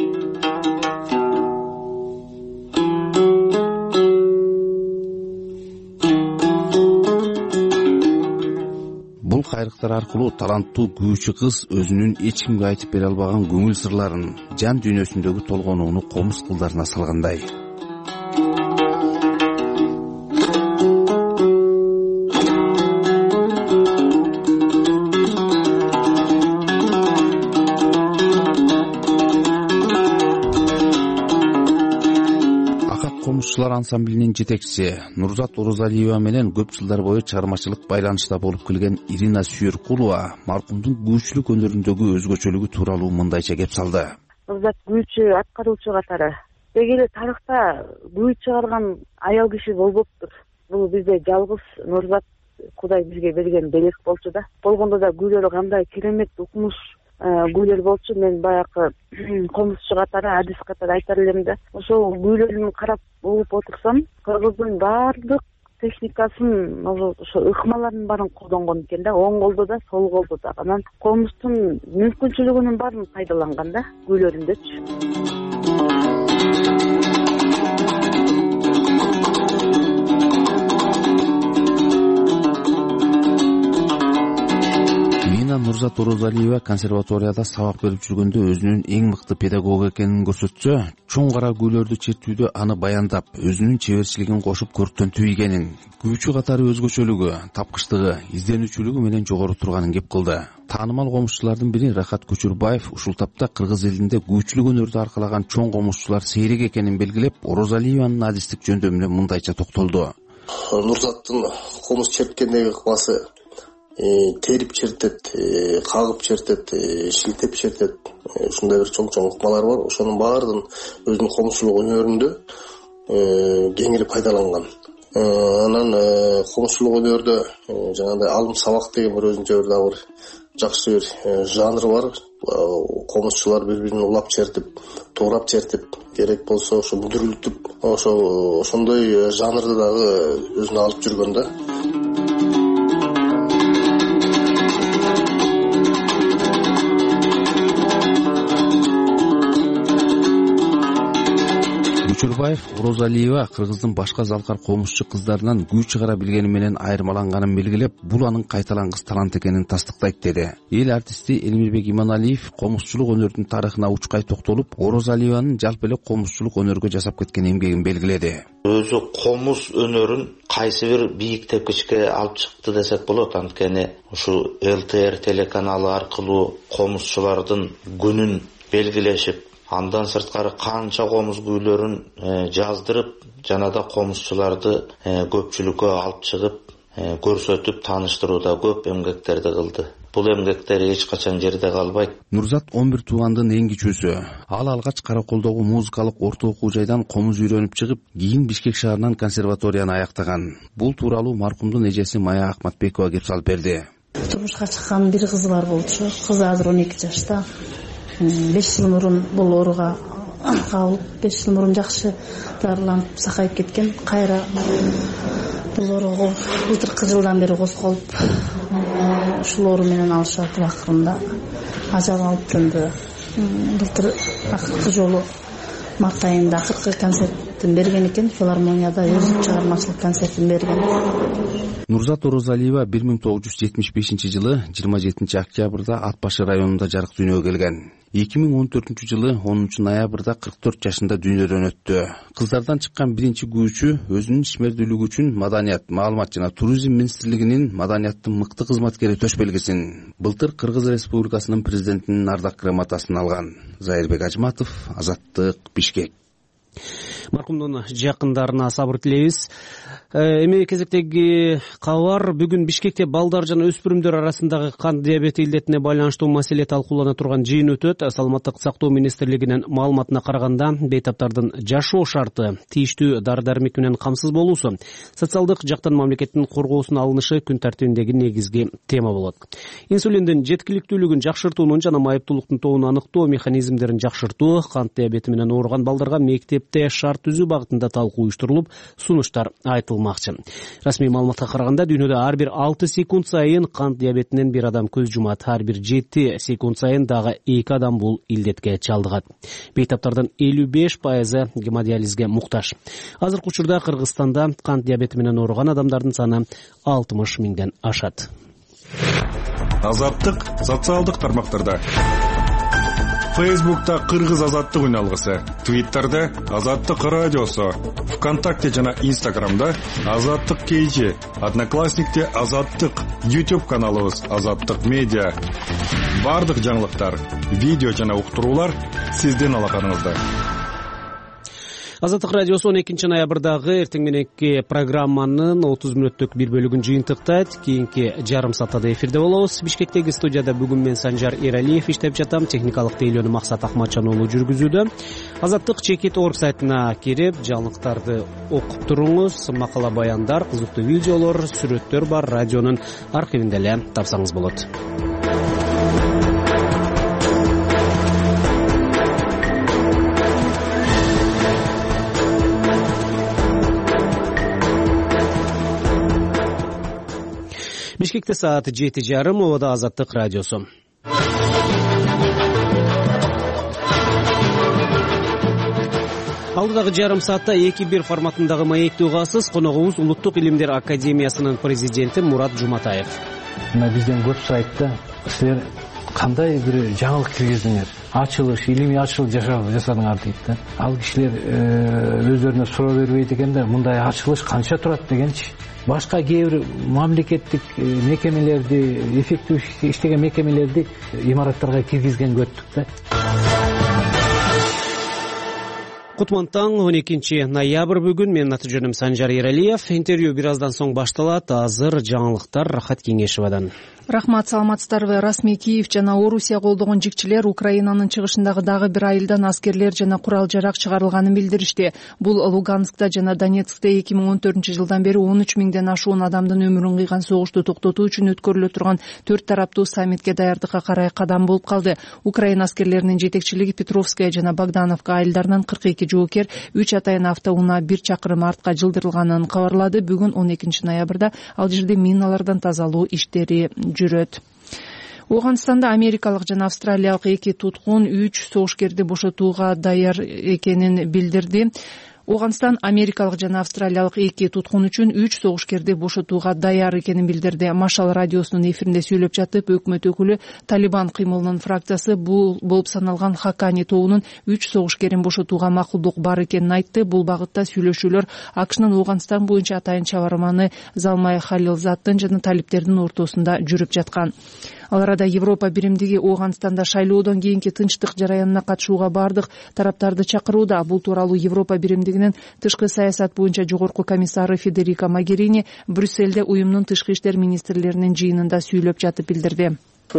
Бул кайрыктар аркылуу таланттуу күүчү кыз өзүнүн эч кимге айтып бере албаган көңүл сырларын, жан дүйнөсүндөгү толгонууну комуз кылдарына салгандай. ансамблинин жетекчиси Нурзат Орозалиева менен көп жылдар бою чыгармачылык байланышта болуп келген Ирина Сүйөркулова маркумдун күүчүлүк өнөрүндөгү өзгөчөлүгү тууралуу мындайча кеп салды. Нурзат күүчү, аткаруучу катары деги эле тарыхта күү чыгарган аял киши болбоптур. Бул бизде жалгыз Нурзат Кудай бизге берген белек болчу да. Болгондо да күүлөрү кандай керемет укмуш күүлөр болчу. Мен баягы комузчу катары, адис катары айтар элем да. Ошол күүлөрүн карап угуп отурсам, кыргыздын баардык техникасын, ошо ыкмалардын баарын колдонгон экен да, оң колдо да, сол колдо да. Анан комуздун мүмкүнчүлүгүнүн баарын пайдаланган да күүлөрүндөчү. Нурзат Орозалиева консерваторияда сабак берип жүргөндө өзүнүн эң мыкты педагог экенин көрсөтсө, чоң кара күүлөрдү чертүүдө аны баяндап, өзүнүн чеберчилигин кошуп көрктөнтүү ийгенин, күүчү катары өзгөчөлүгү, тапкычтыгы, изденүүчүлүгү менен жогору турганын кеп кылды. Таанымал комузчулардын бири Рахат Көчүрбаев ушул тапта кыргыз элинде күүчүлүк өнөрдү аркалаган чоң комузчулар сейрек экенин белгилеп, Орозалиеванын адистик жөндөмүнө мындайча токтолду. Нурзаттын комуз черткендеги ыкмасы терип чертет, кагып чертет, шилтеп чертет. Ушундай бир чоң ыкмалар бар. Ошонун баардын өзүнүн комузчулук өнөрүндө кеңири пайдаланган. Анан комузчулук өнөрдө жанагындай алым сабак деген бир өзүнчө бир дагы бир жакшы бир жанр бар. Комузчулар бири-бирин улап чертип, туурап чертип, керек болсо ошо мүдүрүлтүп, ошондой жанрды дагы өзүнө алып жүргөн да. Көчүрбаев Орозалиева кыргыздын башка залкар комузчу кыздарынан күү чыгара билгени менен айырмаланганын белгилеп, бул анын кайталангыс талант экенин тастыктайт деди. Эл артисти Элмирбек Иманалиев комузчулук өнөрүнүн тарыхына учкай токтолуп, Орозалиеванын жалпы эле комузчулук өнөргө жасап кеткен эмгегин белгиледи. Өзү комуз өнөрүн кайсы бир бийик тепкичке алып чыкты десек болот. Анткени ушу ЛТР телеканалы аркылуу комузчулардын күнүн белгилешип, андан сырткары канча комуз күүлөрүн жаздырып, жана да комузчуларды көпчүлүккө алып чыгып, көрсөтүп, тааныштырууда көп эмгектерди кылды. Бул эмгектер эч качан жерде калбайт. Нурзат 11 туугандын эң кичүүсү. Ал алгач Караколдогу музыкалык орто окуу жайдан комуз үйрөнүп чыгып, кийин Бишкек шаарынан консерваторияны аяктаган. Бул тууралуу маркумдун эжеси Мая Акматбекова кеп салып берди. Турмушка чыккан бир кызы бар болчу. Кызы азыр 12 жашта. 5 жыл мурун бул ооруга кабылып, 5 жыл мурун жакшы дарыланып, сакайып кеткен. Кайра бул ооруга былтыркы жылдан бери козголуп, ушул оору менен алышып атып, акырында ажал алып тынды. Былтыр акыркы жолу март айында акыркы концертин берген экен, филармонияда өзү чыгармачылык концертин берген. Нурзат Орозалиева 1975 жылы 27 октябрда Ат башы районунда жарык дүйнөгө келген. 2014 жылы 10 ноябрда 44 жашында дүйнөдөн өттү. Кыздардан чыккан биринчи күүчү өзүнүн ишмердүүлүгү үчүн Маданият, маалымат жана туризм министрлигинин маданияттын мыкты кызматкери төш белгисин былтыр Кыргыз Республикасынын президентинин ардак грамотасын алган. Зайырбек Ажматов, Азаттык, Бишкек. Маркумдун жакындарына сабыр тилейбиз. Эми кезектеги кабар, бүгүн Бишкекте балдар жана өспүрүмдөр арасындагы кант диабети илдетине байланыштуу маселе талкуулана турган жыйын өтөт. Саламаттык сактоо министрлигинин маалыматына караганда, бейтаптардын жашоо шарты, тийиштүү дары-дармек менен камсыз болуусу, социалдык жактан мамлекеттин коргоосуна алынышы күн тартибиндеги негизги тема болот. Инсулиндин жеткиликтүүлүгүн жакшыртуунун жана майыптуулуктун тобун аныктоо механизмдерин жакшыртуу, кант диабети менен ооруган балдарга мектепте шарт түзүү багытында талкуу уюштурулуп, сунуштар айтылмакчы. Расмий маалыматка караганда, дүйнөдө ар бир 6 секунд сайын кант диабетинен бир адам көз жумат, ар бир 7 секунд сайын дагы 2 адам бул илдетке чалдыгат. Бейтаптардын 55% гемодиализге муктаж. Азыркы учурда Кыргызстанда кант диабети менен ооруган адамдардын саны 60 миңден ашат. Азаттык социалдык тармактарда. Фейсбукта Кыргыз азаттык үналгысы, Твиттерде Азаттык радиосу, ВКонтакте жана Инстаграмда Азаттык KG, Одноклассникте Азаттык, YouTube каналыбыз Азаттык медиа. Бардык жаңылыктар, видео жана уктуруулар сиздин алаканыңызда. Азаттык радиосу 12 ноябрдагы эртең мененки программанын 30 мүнөттүк бир бөлүгүн жыйынтыктайт. Кийинки жарым саатта эфирде болобуз. Бишкектеги студияда бүгүн мен Санжар Эралиев иштеп жатам. Техникалык тейлөөнү Максат Акматжан уулу жүргүзүүдө. Азаттык.org сайтына кирип, жаңылыктарды окуп туруңуз. Макала баяндар, кызыктуу видеолор, сүрөттөр бар. Радионун архивинде эле тапсаңыз болот. Бишкекте саат 7:30, Обода Азаттык радиосу. Алдыдагы жарым саатта 2-1 форматындагы маекти угасыз. Коногубуз Улуттук илимдер академиясынын президенти Мурат Жуматаев. Мына бизден көп сурайт, силер кандай бир жаңылык киргиздиңер? Ачылыш, илимий ачылыш жасадыңар дейт да. Ал кишилер өздөрүнө суроо бербейт экен да, мындай ачылыш канча турат дегенчи. Башка кээ бир мамлекеттик мекемелерди, эффектив иштеген мекемелерди имараттарга киргизген көрдүк да. Кутман таң 12 ноябрь бүгүн. Менин аты жөнүм Санжар Эралиев. Интервью бир аздан соң башталат. Азыр жаңылыктар Рахат Кеңешевадан. Рахмат, саламатсыздарбы? Расмий Киев жана Орусия колдогон жикчилер Украинанын чыгышындагы дагы бир айылдан аскерлер жана курал жарак чыгарылганын билдиришти. Бул Луганскта жана Донецкте 2014-жылдан бери 13 миңден ашуун адамдын өмүрүн кыйган согушту токтотуу үчүн өткөрүлө турган 4 тараптуу саммитке даярдыкка карай кадам болуп калды. Украина аскерлеринин жетекчилиги Петровская жана Богдановка айылдарынан 42 жоокер 3 атайын автоунаа 1 чакырым артка жылдырылганын кабарлады. Бүгүн 12 ноябрда ал жерде миналардан тазалоо иштери жүрөт. Оганстанда америкалык жана австралиялык 2 туткун 3 согушкерди бошотууга даяр экенин билдирди. Оганстан америкалык жана австралиялык 2 туткун үчүн 3 согушкерди бошотууга даяр экенин билдирди. Машал радиосунун эфиринде сүйлөп жатып, өкмөт өкүлү Талибан кыймылынын фракциясы бул болуп саналган Хакани тобунун 3 согушкерин бошотууга макулдук бар экенин айтты. Бул багытта сүйлөшүүлөр АКШнын Оганстан боюнча атайын чабарманы Залмай Халилзаттын жана талиптердин ортосунда жүрүп жаткан. Ал арада Европа биримдиги Оганстанда шайлоодон кийинки тынчтык жараянына катышууга бардык тараптарды чакырууда. Бул тууралуу Европа биримдигинин тышкы саясат боюнча жогорку комиссары Федерика Могерини Брюссельде уюмдун тышкы иштер министрлеринин жыйынында сүйлөп жатып билдирди.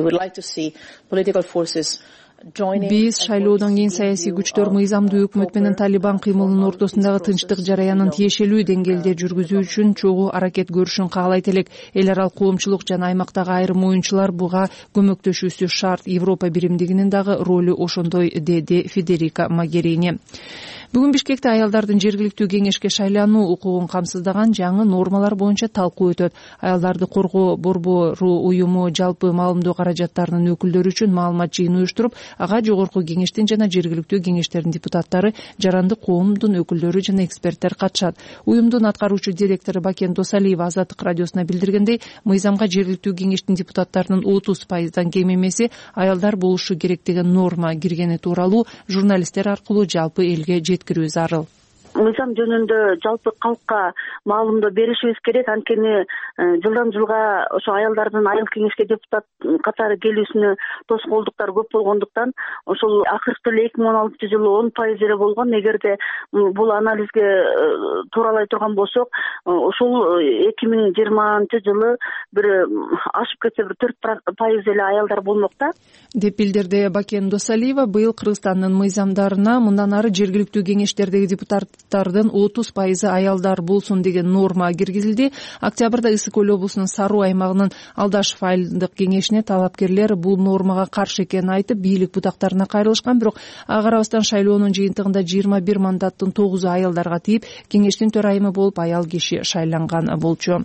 Биз шайлоодон кийин саясий күчтөр мыйзамдуу өкмөт менен Талибан кыймылынын ортосундагы тынчтык жараянын тиешелүү деңгээлде жүргүзүү үчүн чогуу аракет көрүшүн каалайт элек. Эл аралык коомчулук жана аймактагы айрым оюнчулар буга көмөктөшүүсү шарт. Европа биримдигинин дагы ролу ошондой, деди Федерика Могерини. Бүгүн Бишкекте аялдардын жергиликтүү кеңешке шайлануу укугун камсыздаган жаңы нормалар боюнча талкуу өтөт. Аялдарды коргоо борбору уюму жалпы маалымдоо каражаттарынын өкүлдөрү үчүн маалымат жыйын уюштуруп, ага жогорку кеңештин жана жергиликтүү кеңештердин депутаттары, жарандык коомдун өкүлдөрү жана эксперттер катышат. Уюмдун аткаруучу директору Бакен Досалиева Азаттык радиосуна билдиргендей, мыйзамга жергиликтүү кеңештин депутаттарынын 30% кем эмеси аялдар болушу керек деген норма киргени тууралуу журналисттер аркылуу жалпы элге жеткирүү зарыл. Мыйзам жөнүндө жалпы калкка маалымдоо беришибиз керек. Анткени жылдан жылга ошо аялдардын айыл кеңешке депутат катары келүүсүнө тоскоолдуктар көп болгондуктан ошол акыркы эле 2016-жылы 10% эле болгон. Эгерде бул анализге тууралай турган болсок, ошол 2020-жылы бир ашып кетсе бир 4% эле аялдар болмок да, деп билдирди Бакен Досалиева. Быйыл Кыргызстандын мыйзамдарына мындан ары жергиликтүү кеңештердеги депутаттардын 30% аялдар болсун деген норма киргизилди. Октябрда Ысык Көл облусунун Саруу аймагынын Алдашев айылдык кеңешине талапкерлер бул нормага каршы экенин айтып, бийлик бутактарына кайрылышкан. Бирок ага карабастан шайлоонун жыйынтыгында 21 мандаттын 9-у аялдарга тийип, кеңештин төрайымы болуп аял киши шайланган болчу.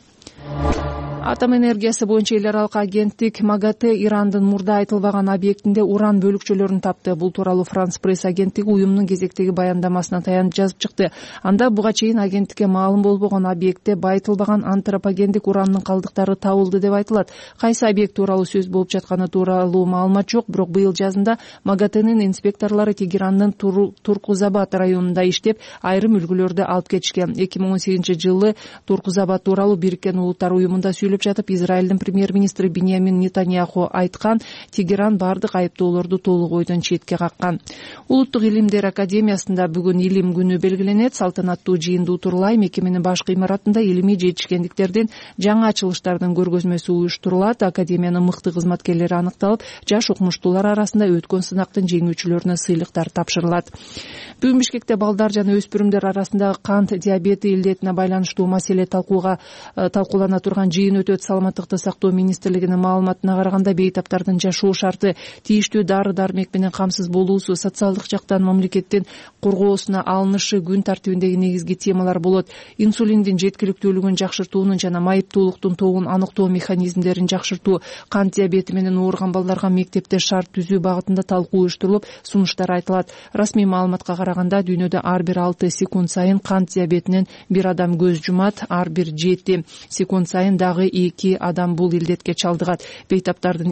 Атом энергиясы боюнча эл аралык агенттик МАГАТЭ Ирандын мурда айтылбаган объектинде уран бөлүкчөлөрүн тапты. Бул тууралуу Франс пресс агенттиги уюмдун кезектеги баяндамасына таянып жазып чыкты. Анда буга чейин агенттикке маалым болбогон объектте байытылбаган антропогендик урандын калдыктары табылды деп айтылат. Кайсы объект тууралуу сөз болуп жатканы тууралуу маалымат жок, бирок быйыл жазында МАГАТЭнин инспекторлору Тегерандын Туркузабад районунда иштеп, айрым үлгүлөрдү алып кетишкен. 2018-жылы Туркузабад тууралуу Бириккен Улуттар уюмунда сүйлөп жатып, Израилдин премьер-министри Биньямин Нетаньяху айткан, Тегеран бардык айыптоолорду толук ойдон четке каккан. Улуттук илимдер академиясында бүгүн илим күнү белгиленет. Салтанаттуу жыйынды утурлай мекеменин башкы имаратында илимий жетишкендиктердин жаңы ачылыштардын көргөзмөсү уюштурулат. Академиянын мыкты кызматкерлери аныкталып, жаш окумуштуулар арасында өткөн сынактын жеңүүчүлөрүнө сыйлыктар тапшырылат. Бүгүн Бишкекте балдар жана өспүрүмдөр арасындагы кант диабети илдетине байланыштуу маселе талкуулана турган жыйын өтөт. Саламаттыкты сактоо министрлигинин маалыматына караганда, бейтаптардын жашоо шарты, тийиштүү дары-дармек менен камсыз болуусу, социалдык жактан мамлекеттин коргоосуна алынышы күн тартибиндеги негизги темалар болот. Инсулиндин жеткиликтүүлүгүн жакшыртуунун жана майыптуулуктун тобун аныктоо механизмдерин жакшыртуу, кант диабети менен ооруган балдарга мектепте шарт түзүү багытында талкуу уюштурулуп, сунуштар айтылат. Расмий маалыматка караганда, дүйнөдө ар бир 6 секунд сайын кант диабетинен бир адам көз жумат, ар бир 7 секунд сайын дагы 2 адам бул илдетке чалдыгат. Бейтаптардын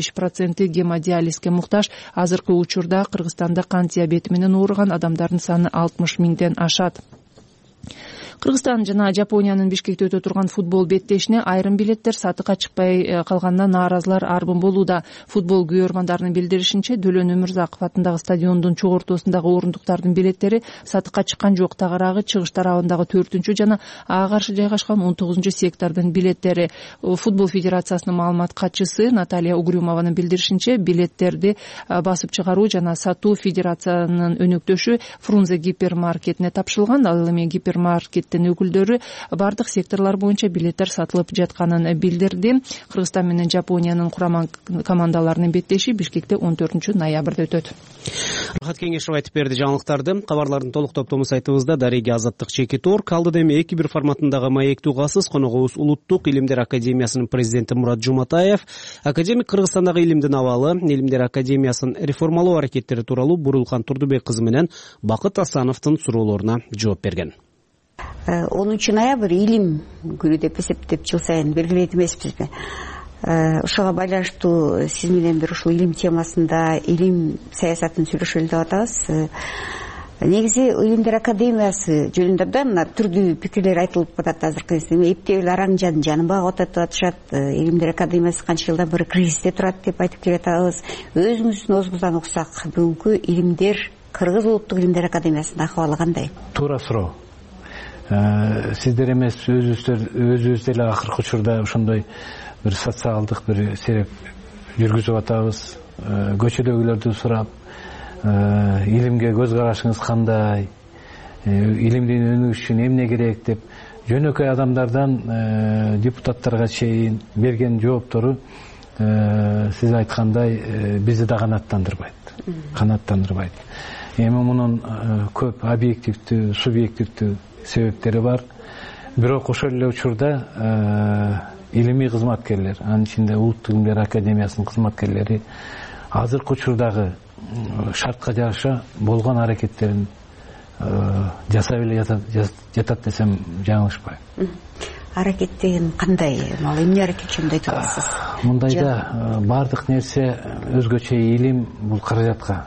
55% гемодиализге муктаж. Азыркы учурда Кыргызстанда кант диабети менен ооруган адамдардын саны 60 миңден ашат. Кыргызстан жана Жапониянын Бишкекте өтө турган футбол беттешине айрым билеттер сатыкка чыкпай калганына нааразылар арбын болууда. Футбол күйөрмандарынын билдиришинче, Дөлөн Өмүрзаков атындагы стадиондун чогортосундагы орундуктардын билеттери сатыкка чыккан жок. Тагыраагы чыгыш тарабындагы 4 жана ага каршы жайгашкан 19 сектордун билеттери. Футбол федерациясынын маалымат катчысы Наталья Угрюмованын билдиришинче, билеттерди басып чыгаруу жана сатуу федерациянын өнөктөшү Фрунзе гипермаркетине тапшырылган. Ал эми гипермаркет өкүлдөрү бардык секторлор боюнча билеттер сатылып жатканын билдирди. Кыргызстан менен Жапониянын курман командаларынын беттеши Бишкекте 14 ноябрда өтөт. Рахат Кеңешов айтып берди жаңылыктарды. Кабарлардын толук топтому сайтыбызда дареги Азаттык Чекиторг. Алдыда эми 2-1 форматындагы маектүү касыз коногубуз Улуттук илимдер академиясынын президенти Мурат Жуматаев академик Кыргызстандагы илимдин абалы, илимдер академиясын реформалоо аракеттери тууралуу Бурулкан Турдубек кызы менен Бакыт Асановдун суроолоруна жооп берген. 10 ноябрь илим күнү деп эсептеп жыл сайын белгилейт эмеспизби? Ошого байланыштуу сиз менен бир ушул илим темасында илим саясатын сүйлөшөлү деп атабыз. Негизи илимдер академиясы жөнүндө да мына түрдүү пикирлер айтылып атат азыркы кезде. Эптебил араң жаныбак атат деп атышат. Илимдер академиясы канча жылдан бери кризисте турат деп айтып келатабыз. Өзүңүздүн оозуңуздан уксак, бүгүнкү илимдер, Кыргыз улуттук илимдер академиясынын акыбалы кандай? Туура суроо. Сиздер эмес, өзүбүз деле акыркы учурда ошондой бир социалдык бир сереп жүргүзүп атабыз. Көчөдөгүлөрдү сурап, илимге көз карашыңыз кандай, илимдин өнүгүшү үчүн эмне керек деп жөнөкөй адамдардан депутаттарга чейин берген жооптору сиз айткандай бизди да канааттандырбайт. Эми мунун көп объективдүү, субъективдүү себептери бар. Бирок ошол эле учурда илимий кызматкерлер, анын ичинде Улуттук илимдер академиясынын кызматкерлери азыркы учурдагы шартка жараша болгон аракеттерин жасап эле жатат десем жаңылышпайм. Аракет деген кандай? Эмне аракет жөнүндө айтып атасыз? Мындайда бардык нерсе өзгөчө илим бул каражатка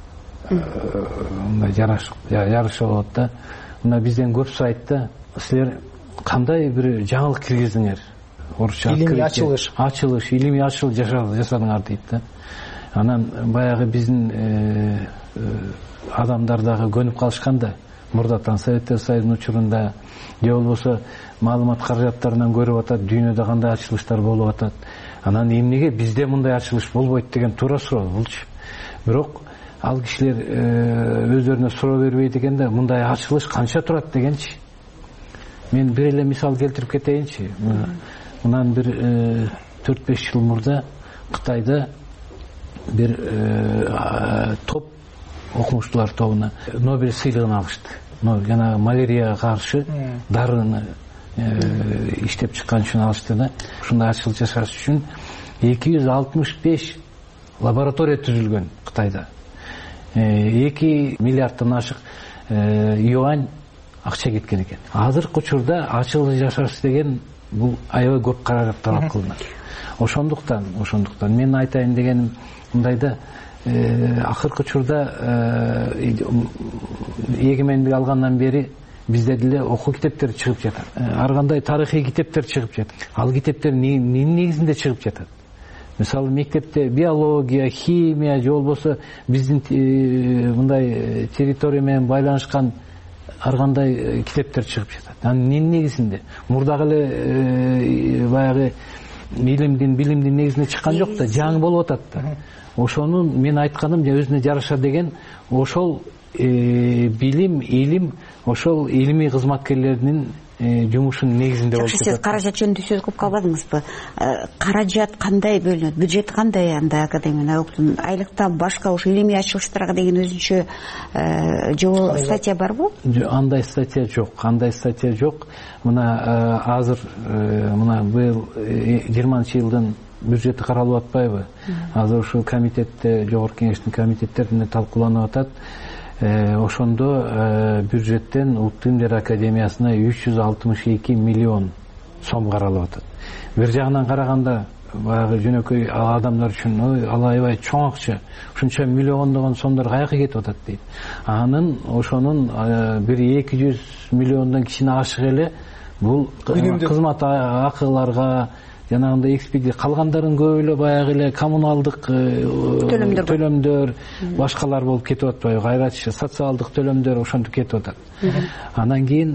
жарыша болот да. Мына бизден көп сурайт да, силер кандай бир жаңылык киргиздиңер? Орусча илимий ачылыш, илимий ачылыш жасадыңар дейт да. Анан баягы биздин адамдар дагы көнүп калышканда, мурдатан Советтер Союзунун учурунда же болбосо маалымат каражаттарынан көрүп атат, дүйнөдө кандай ачылыштар болуп атат. Анан эмнеге бизде мындай ачылыш болбойт деген туура суроо булчу. Бирок ал кишилер өздөрүнө суроо бербейт экен да, мындай ачылыш канча турат дегенчи. Мен бир эле мисал келтирип кетейинчи. Мындан бир 4-5 жыл мурда Кытайда бир топ окумуштуулар тобуна Нобель сыйлыгын алышты. Жанагы малярияга каршы дарыны иштеп чыккан үчүн алышты да. Ушундай ачылыш жасаш үчүн 265 лаборатория түзүлгөн Кытайда. 2 миллиарддан ашык юань акча кеткен экен. Азыркы учурда ачылыш жасаш деген бул аябай көп каражат талап кылынат. Ошондуктан мен айтайын дегеним мындайда акыркы учурда эгемендик алгандан бери бизде деле окуу китептери чыгып жатат, ар кандай тарыхый китептер чыгып жатат. Ал китептер эмненин негизинде чыгып жатат? Мисалы мектепте биология, химия же болбосо биздин мындай территория менен байланышкан ар кандай китептер чыгып жатат. Анын эмненин негизинде? Мурдагы эле баягы илимдин, билимдин негизинде чыккан жок да, жаңы болуп атат да. Ошонун мен айтканым өзүнө жараша деген ошол билим, илим, ошол илимий кызматкерлердин жумушунун негизинде болуп жатат. Сиз каражат жөнүндө сөз кылып калбадыңызбы? Каражат кандай бөлүнөт? Бюджет кандай анда академия окутун? Айлыктан башка ушу илимий ачылыштарга деген өзүнчө статья барбы? Андай статья жок. Андай статья жок. Мына азыр мына быйыл 20-жылдын бюджети каралып атпайбы? Азыр ушул комитетте, жогорку кеңештин комитеттеринде талкууланып атат. Ошондо бюджеттен Улуттук илимдер академиясына 362 миллион сом каралып атат. Бир жагынан караганда баягы жөнөкөй адамдар үчүн ал аябай чоң акча. Ушунча миллиондогон сомдор каяка кетип атат дейт. Анын ошонун бир 200 миллиондон кичине ашык эле бул кызмат акыларга, жанагындай экспедиция калгандарын көп эле баягы эле коммуналдык төлөмдөр, башкалар болуп кетип атпайбы? Кайрачы социалдык төлөмдөр ошентип кетип атат. Андан кийин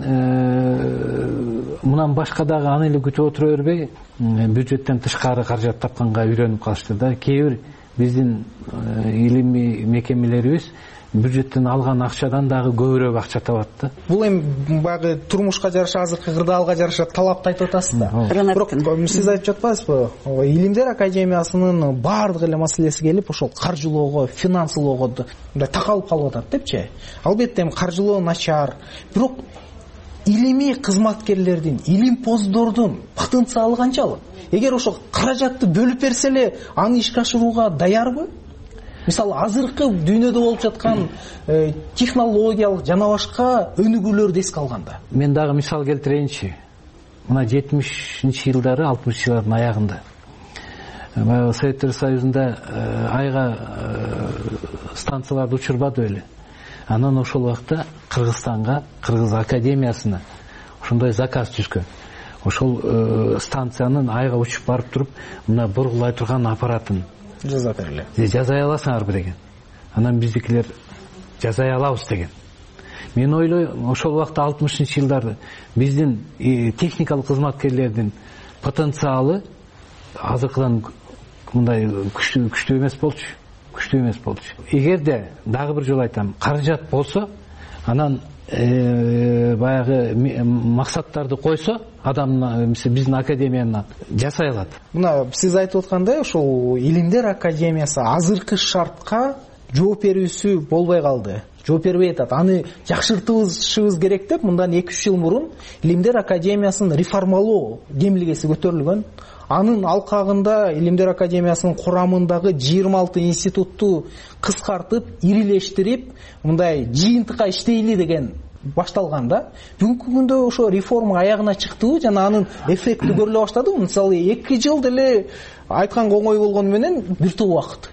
мындан башка дагы аны эле күтүп отура бербей, бюджеттен тышкары каражат тапканга үйрөнүп калышты да. Кээ бир биздин илимий мекемелерибиз бюджеттен алган акчадан дагы көбүрөөк акча табат да. Бул эми баягы турмушка жараша, азыркы кырдаалга жараша талапты айтып атасыз да. Бирок сиз айтып жатпайсызбы? Илимдер академиясынын баардык эле маселеси келип ошол каржылоого, финансылоого мындай такалып калып атат депчи. Албетте эми каржылоо начар, бирок илимий кызматкерлердин, илимпоздордун потенциалы канчалык? Эгер ошол каражатты бөлүп берсе эле аны ишке ашырууга даярбы? Мисалы азыркы дүйнөдө болуп жаткан технологиялык жана башка өнүгүүлөрдү эске алганда. Мен дагы мисал келтирейинчи. Мына 70-жылдары, 60-жылдардын аягында Советтер Союзунда айга станцияларды учурбады беле. Анан ошол убакта Кыргызстанга, Кыргыз академиясына ошондой заказ түшкөн. Ошол станциянын айга учуп барып туруп, мына бургулай турган аппаратын жаза бергиле. Жазай аласыңарбы деген. Анан биздикилер жазай алабыз деген. Мен ойлойм, ошол убакта 60-жылдары биздин техникалык кызматкерлердин потенциалы азыркыдан мындай күчтүү эмес болчу. Эгерде дагы бир жолу айтам, каражат болсо, анан баягы максаттарды койсо, адам биздин академияны жасай алат. Мына сиз айтып аткандай, ошол Илимдер академиясы азыркы шартка жооп берүүсү болбой калды. Жооп бербей атат. Аны жакшыртышыбыз керек деп, мындан 2-3 жыл мурун Илимдер академиясын реформалоо кемилгеси көтөрүлгөн. Анын алкагында Илимдер академиясынын курамындагы 26 институтту кыскартып, ирилештирип, мындай жыйынтыкка иштейли деген башталган да. Бүгүнкү күндө ошо реформа аягына чыктыбы жана анын эффекти көрүлө баштадыбы? Мисалы 2 жыл деле айтканга оңой болгону менен бир топ убакыт.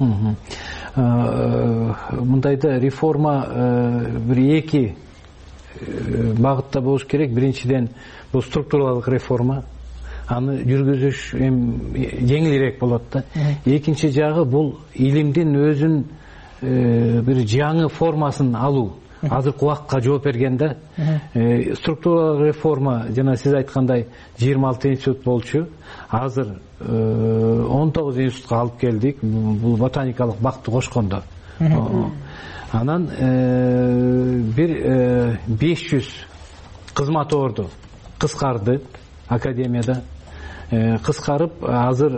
Мындайда реформа бир 2 багытта болуш керек. Биринчиден бул структуралык реформа. Аны жүргүзүш жеңилирээк болот да. Экинчи жагы бул илимдин өзүн бир жаңы формасын алуу. Азыркы убакытка жооп бергенде структуралык реформа, жана сиз айткандай 26 институт болчу. Азыр 19 институтка алып келдик. Бул ботаникалык бакты кошкондо. Анан бир 500 кызмат орду кыскарды академияда. Кыскарып, азыр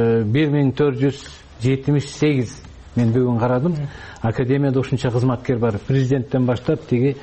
1478 мен бүгүн карадым. Академияда ушунча кызматкер бар. Президенттен баштап тиги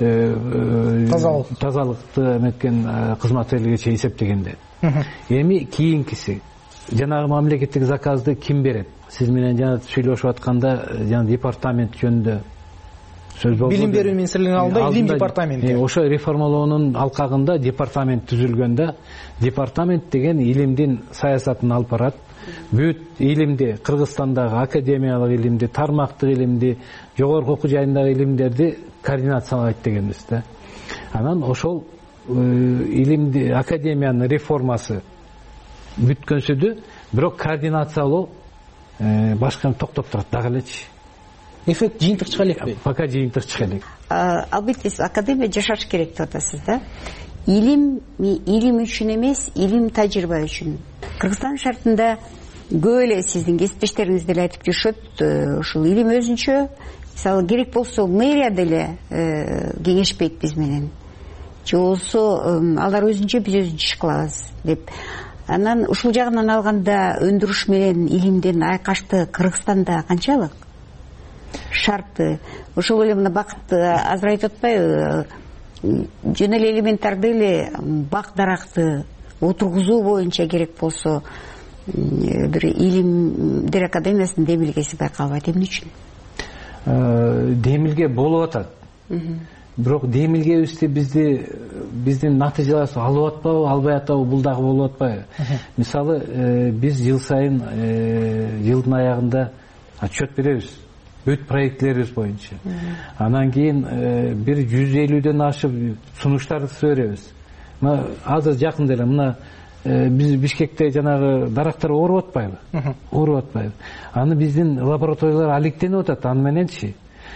тазалыкты эметкен кызматкерлерге эсептегенде. Эми кийинкиси жанагы мамлекеттик заказды ким берет? Сиз менен жана сүйлөшүп атканда жана департамент жөнүндө сөз болду. Билим берүү министрлигинин алдында илим департаменти. Ошо реформалоонун алкагында департамент түзүлгөндө, департамент деген илимдин саясатын алып барат. Бүт илимди, Кыргызстандагы академиялык илимди, тармактык илимди, жогорку окуу жайындагы илимдерди координациялайт дегенбиз да. Анан ошол илимди академиянын реформасы бүткөнсүдү, бирок координациялоо башканы токтоп турат дагы элечи. Эффект жыйынтык чыга элекпи? Пока жыйынтык чыга элек. Албетте академия жашаш керек деп атасыз да. Илим үчүн эмес, илим тажрыйба үчүн. Кыргызстан шартында көп эле сиздин кесиптештериңиз деле айтып жүрүшөт, ушул илим өзүнчө, мисалы керек болсо мэрия деле кеңешпейт биз менен. Же болсо алар өзүнчө биз өзүнчө иш кылабыз деп. Анан ушул жагынан алганда өндүрүш менен илимдин айкашты Кыргызстанда канчалык? Шарты. Ошол эле мына бакыт азыр айтып атпайбы? Жөн эле элементарды эле бак даракты отургузуу боюнча керек болсо бир илимдер академиясынын демилгеси байкалбайт. Эмне үчүн? Демилге болуп атат. Бирок демилгебизди биздин натыйжаларыбыз алып атпабы, албай атабы, бул дагы болуп атпайбы? Мисалы, биз жыл сайын жылдын аягында отчет беребиз. Бүт проектлерибиз боюнча. Анан кийин бир 150ден ашып сунуштарды беребиз. Мына азыр жакында эле мына биз Бишкекте жанагы дарактар ооруп атпайбы? Ооруп атпайбы? Аны биздин лабораториялар алектенип атат, аны мененчи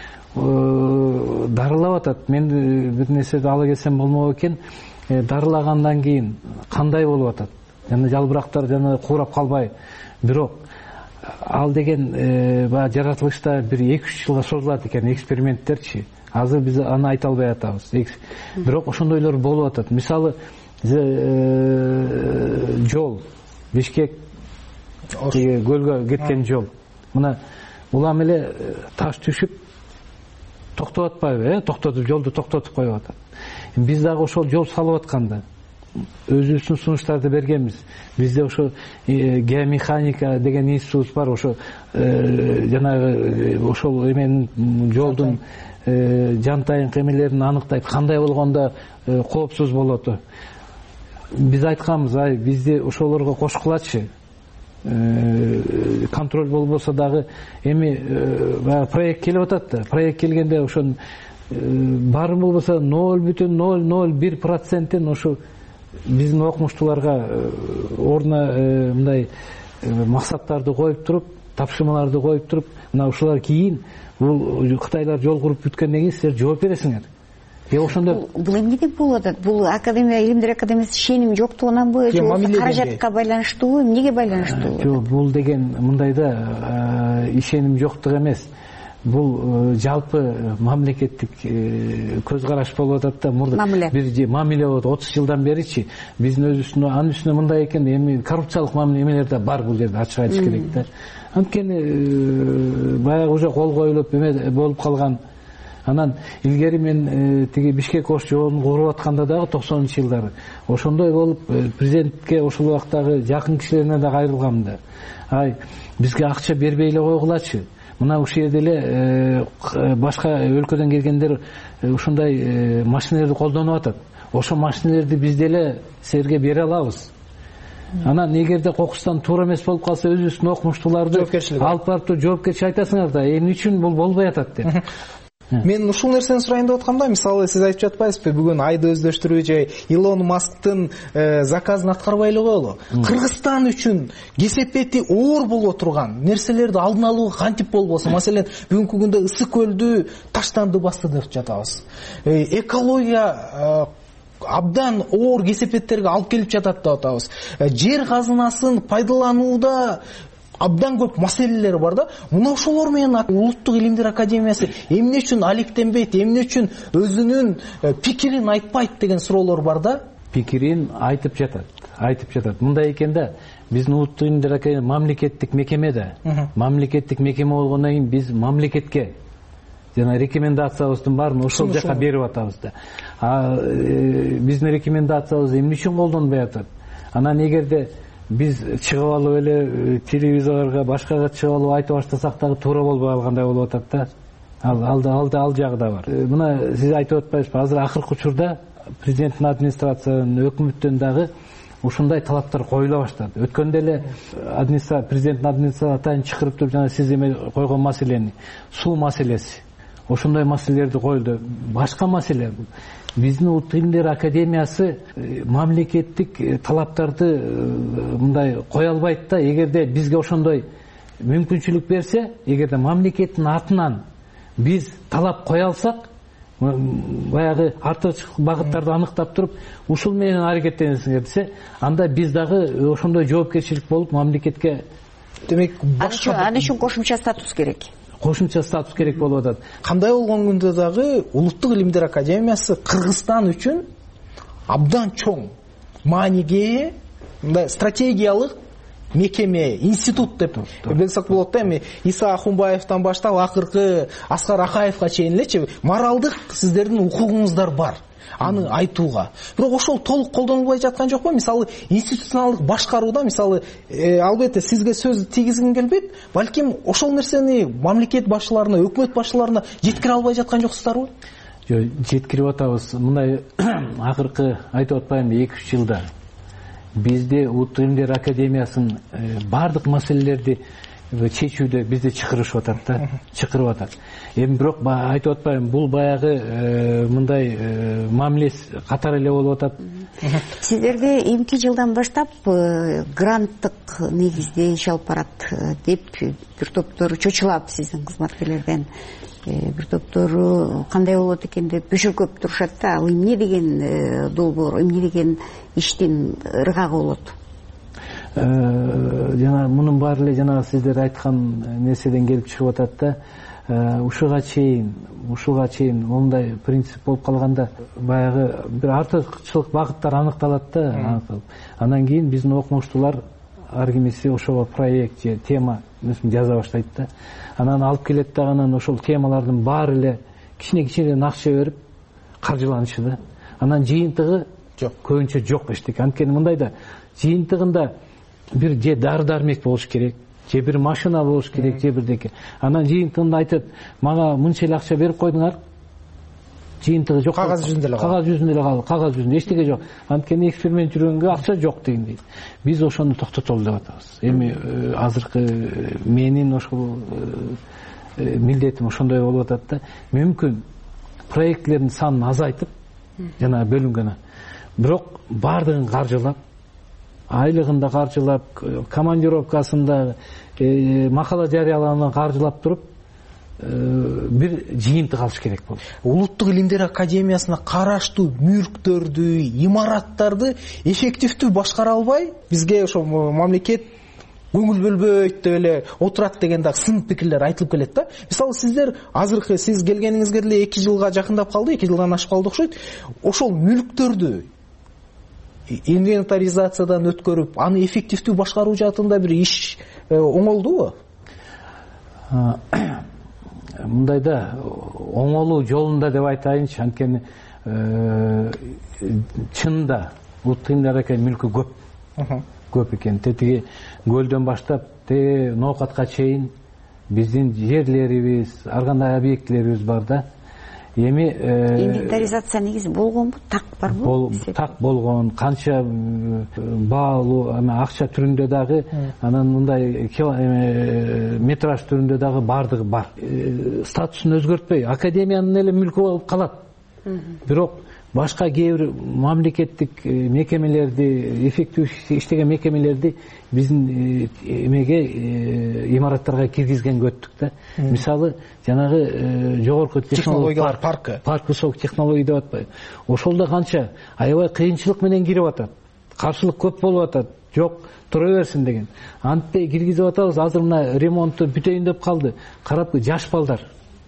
дарылап атат. Мен бир нерседи ала келсем болмок экен. Дарылагандан кийин кандай болуп атат? Жана жалбырактар жана куурап калбай. Бирок ал деген баягы жаратылышта бир 2-3 жылга созулат экен эксперименттерчи. Азыр биз аны айта албай атабыз. Бирок ошондойлор болуп атат. Мисалы, жол, Бишкек көлгө кеткен жол. Мына улам эле таш түшүп токтоп атпайбы, токтотуп жолду токтотуп коюп атат. Биз дагы ошол жол салып атканда өзүбүздүн сунуштарды бергенбиз. Бизде ошо геомеханика деген институт бар, ошо жанагы ошол эменин жолдун жантайын кемелерин аныктайт, кандай болгондо коопсуз болот. Биз айтканбыз, бизди ошолорго кошкулачы. Контроль болбосо дагы эми проект келип атат да. Проект келгенде ошон баарын болбосо 0,001%-тен ошо биздин окумуштууларга ордуна мындай максаттарды коюп туруп, тапшырмаларды коюп туруп, мына ушулар кийин бул Кытайлар жол куруп бүткөндөн кийин силер жооп бересиңер. Ошондо бул эмнеден болуп атат? Бул академия, илимдер академиясы ишеним жоктугунанбы, же каражатка байланыштуубу, эмнеге байланыштуу? Жок, бул деген мындай да ишеним жоктук эмес. Бул жалпы мамлекеттик көз караш болуп атат да. Бир мамиле болот 30 жылдан беричи. Биздин өзүбүздүн анын үстүнө мындай экен, эми коррупциялык мамилелер да бар бул жерде, ачык айтыш керек да. Анткени баягы уже кол коюлуп эме болуп калган. Анан илгери мен тиги Бишкек Ош жолун куруп атканда дагы 90-жылдары ошондой болуп президентке ошол убактагы жакын кишилерине дагы айрылгам да. Бизге акча бербей эле койгулачы. Мына ушул жерде эле башка өлкөдөн келгендер ушундай машиналарды колдонуп атат. Ошол машиналарды биз деле силерге бере алабыз. Анан эгерде кокустан туура эмес болуп калса өзүбүздүн окумуштууларды алып барып жоопкерчилик айтасыңар да, эмне үчүн бул болбой атат деп. Мен ушул нерсени сурайын деп аткам да, мисалы сиз айтып жатпайсызбы, бүгүн айды өздөштүрүү же Илон Масктын заказын аткарбай эле коелу. Кыргызстан үчүн кесепети оор боло турган нерселерди алдын алууга кантип болбосун? Маселен, бүгүнкү күндө Ысык көлдү таштанды басты деп жатабыз. Экология абдан оор кесепеттерге алып келип жатат деп атабыз. Жер казынасын пайдаланууда абдан көп маселелер бар да. Мына ошолор менен Улуттук илимдер академиясы эмне үчүн алектенбейт, эмне үчүн өзүнүн пикирин айтпайт деген суроолор бар да. Пикирин айтып жатат. Мындай экен да, биздин Улуттук илимдер академиясы мамлекеттик мекеме да. Мамлекеттик мекеме болгондон кийин биз мамлекетке жана рекомендациябыздын баарын ошол жака берип атабыз да. Биздин рекомендациябыз эмне үчүн колдонбой атат? Анан эгерде биз чыгып алып эле телевизорлорго башкага чыгып алып айтып баштасак дагы туура болбой калгандай болуп атат да. Ал жагы да бар. Мына сиз айтып атпайсызбы, азыр акыркы учурда президенттин администрациянын өкмөттөн дагы ушундай талаптар коюла баштады. Өткөндө эле президенттин администрациясы атайын чакырып туруп жана сиз эме койгон маселени, суу маселеси, ошондой маселелерди коюлду. Башка маселе биздин Улуттук Илимдер Академиясы мамлекеттик талаптарды мындай кое албайт да. Эгерде бизге ошондой мүмкүнчүлүк берсе, эгерде мамлекеттин атынан биз талап кое алсак, баягы артыкчыл багыттарды аныктап туруп, ушул менен аракеттенесиңер десе, анда биз дагы ошондой жоопкерчилик болуп мамлекетке, демек аны үчүн кошумча статус керек. Кошумча статус керек болуп атат. Кандай болгон күндө дагы Улуттук Илимдер Академиясы Кыргызстан үчүн абдан чоң мааниге, мындай стратегиялык мекеме, институт деп билсек болот да. Эми Иса Ахунбаевтан баштап акыркы Аскар Акаевга чейин элечи моралдык сиздердин укугуңуздар бар аны айтууга. Бирок ошол толук колдонулбай жаткан жокпу? Мисалы институционалдык башкарууда, мисалы албетте сизге сөз тийгизгим келбейт, балким ошол нерсени мамлекет башчыларына, өкмөт башчыларына жеткире албай жаткан жоксуздарбы? Жок, жеткирип атабыз. Мындай акыркы айтып атпаймынбы, 2-3 жылда бизде Улуттук Илимдер Академиясынын бардык маселелерди чечүүдө бизде чакырышып атат да, чакырып атат. Эми бирок айтып атпаймынбы, бул баягы мындай мамиле катары эле болуп атат. Сиздерде 2 жылдан баштап гранттык негизде иш алып барат деп бир топтору чочулап сиздин кызматкерлерден. Бир топтору кандай болот экен деп бөшөлкөп турушат да. Ал эмне деген долбоор, эмне деген иштин ыргагы болот? Жана мунун баары эле жанагы сиздер айткан нерседен келип чыгып атат да. Ушуга чейин мондай принцип болуп калганда баягы бир артыкчылык багыттар аныкталат да. Анан кийин биздин окумуштуулар ар кимиси ошого проект же тема жаза баштайт да. Анан алып келет да, анан ошол темалардын баары эле кичине акча берип каржыланышы да. Анан жыйынтыгы көбүнчө жок эчтеке. Анткени мындай да, жыйынтыгында бир же дары-дармек болуш керек, же бир машина болуш керек, же бирдеке. Анан жыйынтыгында айтат, мага мынча эле акча берип койдуңар. Жыйынтыгы жок. Кагаз жүзүндө эле калды. Кагаз жүзүндө эчтеке жок. Анткени эксперимент жүргөнгө акча жок дегендей. Биз ошону токтотолу деп атабыз. Эми азыркы менин ошол милдетим ошондой болуп атат да. Мүмкүн проектлердин санын азайтып, жана бөлүнгөнү. Бирок бардыгын каржылап, айлыгын да каржылап, командировкасын да, макала жарыяланганын каржылап туруп, бир жыйынтык алыш керек болот. Улуттук Илимдер Академиясына караштуу мүлктөрдү, имараттарды эффективдүү башкара албай, бизге ошо мамлекет көңүл бөлбөйт деп эле отурат деген дагы сын пикирлер айтылып келет да. Мисалы сиздер азыркы сиз келгениңизге деле 2 жылга жакындап калды, 2 жылдан ашып калды окшойт. Ошол мүлктөрдү инвентаризациядан өткөрүп, аны эффективдүү башкаруу жаатында бир иш оңолдубу? Мындай да, оңолуу жолунда деп айтайынчы, анткени чында Улуттук Илимдер Академиясынын мүлкү көп экен. Тетиги көлдөн баштап ноокатка чейин биздин жерлерибиз, ар кандай объектилерибиз бар да. Эми инвентаризация негизи болгонбу? Так барбы? Так болгон, канча баалуу, акча түрүндө дагы, анан мындай метраж түрүндө дагы бардыгы бар. Статусун өзгөртпөй, академиянын эле мүлкү болуп калат. Бирок башка кээ бир мамлекеттик мекемелерди, эффектив иштеген мекемелерди биздин эмеге имараттарга киргизген көттүк да. Мисалы, жанагы жогорку технологиялар парк высоких технологий деп атпайбы? Ошолдо канча аябай кыйынчылык менен кирип атат. Каршылык көп болуп атат. Жок, тура берсин деген. Антпей киргизип атабыз. Азыр мына ремонтту бүтөйүн деп калды. Карап, жаш балдар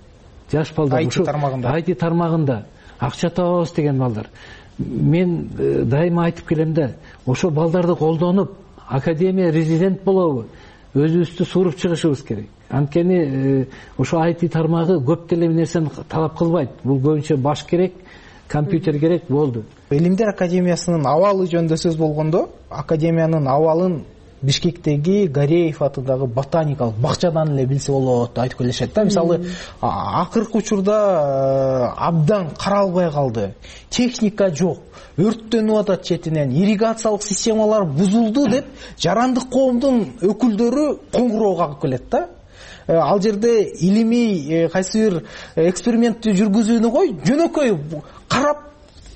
IT тармагында акча табабыз деген балдар. Мен дайыма айтып келем да, ошо балдарды колдонуп, академия резидент болобу, өзүбүздү сууруп чыгышыбыз керек. Анткени ошо IT тармагы көп деле нерсени талап кылбайт. Бул көбүнчө баш керек, компьютер керек, болду. Илимдер Академиясынын абалы жөнүндө сөз болгондо, академиянын абалын Бишкектеги Гореев атындагы ботаникалык бакчадан эле билсе болот деп айтып келишет да. Мисалы, акыркы учурда абдан каралбай калды. Техника жок, өрттөнүп атат четинен, ирригациялык системалар бузулду деп жарандык коомдун өкүлдөрү коңгуроо кагып келет да. Ал жерде илимий кайсы бир экспериментти жүргүзүүнү кой, жөнөкөй карап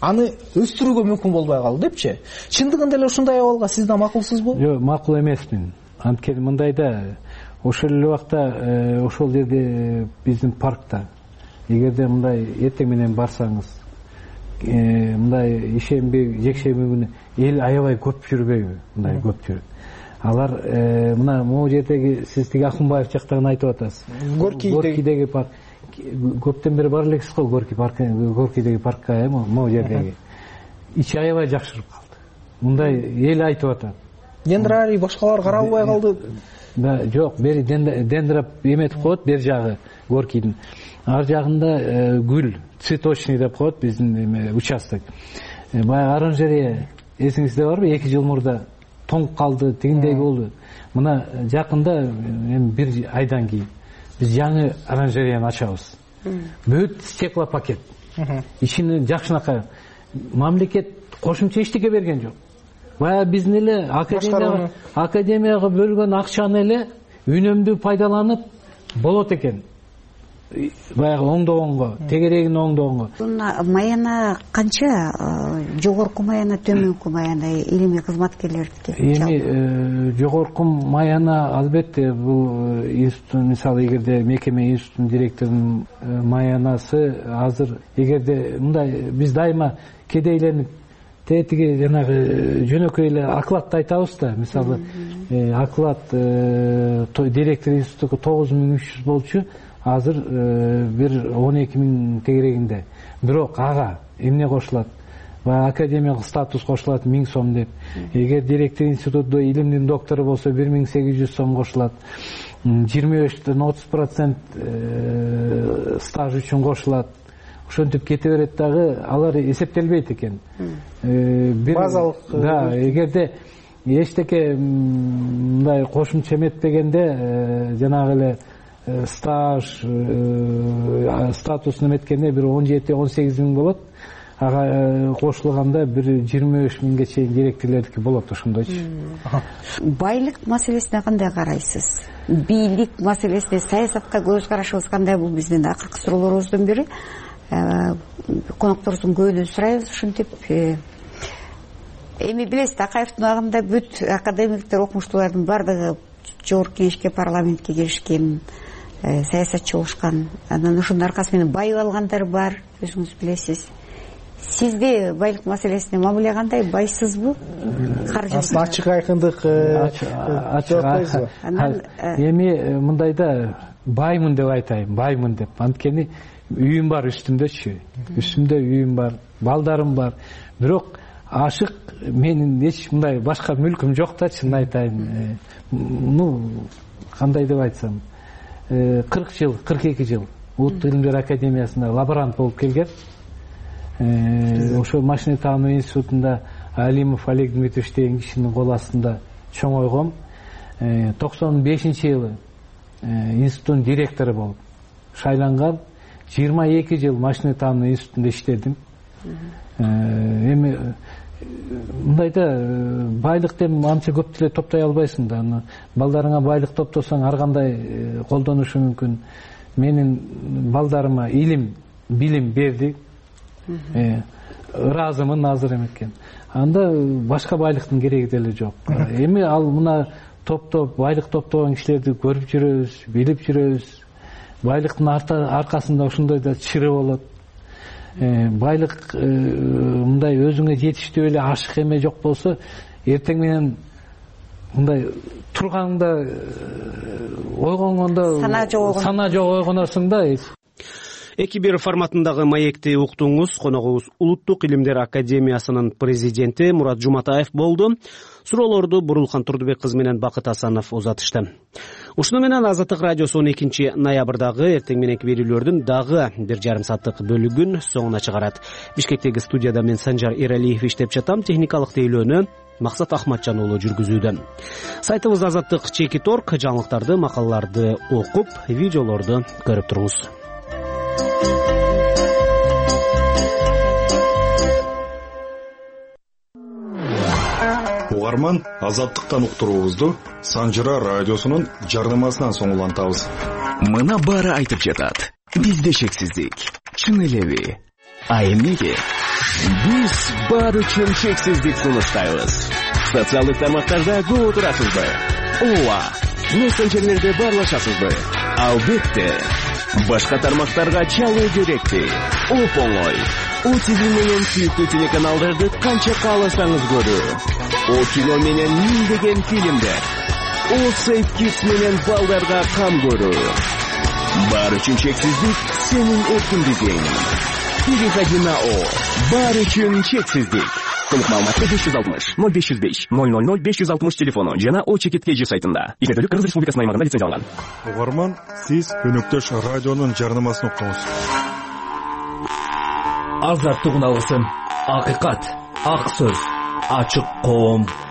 аны өстүрүүгө мүмкүн болбой калды депчи. Чындыгында эле ушундай абалга сиз да макулсузбу? Жок, макул эмесмин. Анткени мындайда ошол эле убакта ошол жерде биздин паркта эгерде мындай эртең менен барсаңыз, мындай ишемби, жекшемби күнү эл аябай көп жүрбөйбү? Мындай көп жүрөт. Алар мына могу жердеги сиз тиги Акунбаев жактан айтып атасыз. Горкийдеги парк көптөн бери бар элексиз го, Горкийдеги паркка, могу жердеги. Ичи аябай жакшырып калды. Мындай эл айтып атат. Дендрарий башкалар каралбай калды. Жок, бери дендрап эметип коет, бер жагы Горкийдин. Ар жагында гүл, цветочный деп коет биздин участок. Баягы оранжерея эсиңизде барбы? 2 жыл мурда тоңуп калды, тигиндей болду. Мына жакында бир айдан кийин биз жаңы оранжереяны ачабыз. Бүт стеклопакет. Ичине жакшынакай мамлекет кошумча эчтеке берген жок. Баягы биздин эле академияга бөлгөн акчаны эле үнөмдүү пайдаланып болот экен. Баягы оңдогонго, тегерегин оңдогонго. Маяна канча? Жогорку маяна, төмөнкү маяна илимий кызматкерлердики? Эми жогорку маяна албетте бул институттун, мисалы эгерде мекеме институттун директорунун маянасы азыр эгерде мындай биз дайыма кедейленип тетиги жанагы жөнөкөй эле окладды айтабыз да, мисалы оклад директор институтту 9300 болчу, азыр бир 12.000 тегерегинде. Бирок ага эмне кошулат? Баягы академиялык статус кошулат 1000 сом деп. Эгер директор институту илимдин доктору болсо 1800 сом кошулат. 25-тен 30% стаж үчүн кошулат. Ошентип кете берет дагы, алар эсептелбейт экен. Базалык. Да, эгерде эчтеке мындай кошумча эметпегенде жанагы эле стаж статусун эметкенде бир 17-18 миң болот. Ага кошулганда бир 23 миңге чейин директорлордуки болот ошондойчу. Байлык маселесине кандай карайсыз? Бийлик маселесине, саясатка көз карашыбыз кандай? Бул биздин акыркы суроолорубуздун бири. Коноктордун көбүнөн сурайбыз ушинтип. Эми билесиз, Акаевдин агымында бүт академиктер, окумуштуулардын бардыгы жогорку кеңешке, парламентке киришкен, саясатчы болушкан. Анан ошонун аркасы менен байып алгандар бар, өзүңүз билесиз. Сизде байлык маселесине мамиле кандай? Байсызбы? Ачык айкындык жок. Эми мындайда баймын деп айтайын, баймын деп. Анткени үйүм бар үстүмдөчү. Үстүмдө үйүм бар, балдарым бар. Бирок ашык менин эч мындай башка мүлкүм жок да, чын айтайын. Кандай деп айтсам, 40 жыл, 42 жыл Улуттук илимдер академиясында лаборант болуп келген. Ошо машина таануу институтунда Алимов Олег Дмитриевич деген кишинин кол астында чоңойгом. 95-жылы институттун директору болуп шайланган. 22 жыл машина таануу институтунда иштедим. Эми мындайда байлыкты анча көп деле топтой албайсың да. Балдарыңа байлык топтосоң ар кандай колдонушу мүмкүн. Менин балдарыма илим, билим берди. Ыраазымын азыр эметкен. Анда башка байлыктын кереги деле жок. Эми ал мына топтоп, байлык топтогон кишилерди көрүп жүрөбүз, билип жүрөбүз. Байлыктын аркасында ошондой да чыры болот. Байлык мындай өзүңө жетиштүү эле ашык эме жок болсо, эртең менен мындай турганда ойгонгондо сана жок ойгоносуң да. 2-1 форматындагы маекти уктуңуз. Коногубуз Улуттук илимдер академиясынын президенти Мурат Жуматаев болду. Суроолорду Бурулхан Турдубек кызы менен Бакыт Асанов узатышты. Ушуну менен Азаттык радиосу 12 ноябрдагы эртең мененки берүүлөрдүн дагы 1,5 сааттык бөлүгүн соңуна чыгарат. Бишкектеги студияда мен Санжар Эралиев иштеп жатам. Техникалык тейлөөнү Максат Ахматжан уулу жүргүзүүдө. Сайтыбыз Азаттык.org, жаңылыктарды, макалаларды окуп, видеолорду көрүп туруңуз. Угарман, Азаттыктан уктуруубузду Санжыра радиосунун жардамасынан соң улантабыз. Мына баары айтып жатат. Бизде шексиздик. Чын элеби? А эмнеге? Биз баары үчүн чексиздик сунуштайбыз. Социалдык тармактарда көп отурасызбы? Ооба. Мессенджерлерде баарлашасызбы? Албетте. Башка тармактарга чалуу керекпи? Оп-оңой. ОТВ менен сүйүктүү телеканалдарды канча кааласаңыз көрүү. О кино менен миңдеген фильмдер. О Сейф Kids менен балдарга кам көрүү. Баары үчүн чексиздик сенин эркиндигиң. Переходи на О. Баары үчүн чексиздик. Толук маалыматты 560 0505 000 560 телефону жана О Чекиткеji сайтында. Измердүүлүк Кыргыз Республикасынын аймагында лицензияланган. Угарман, сиз өнөктөш радионун жарнамасын уктуңуз. Азаттык алгысын, акыйкат, ак сөз, ачык коом.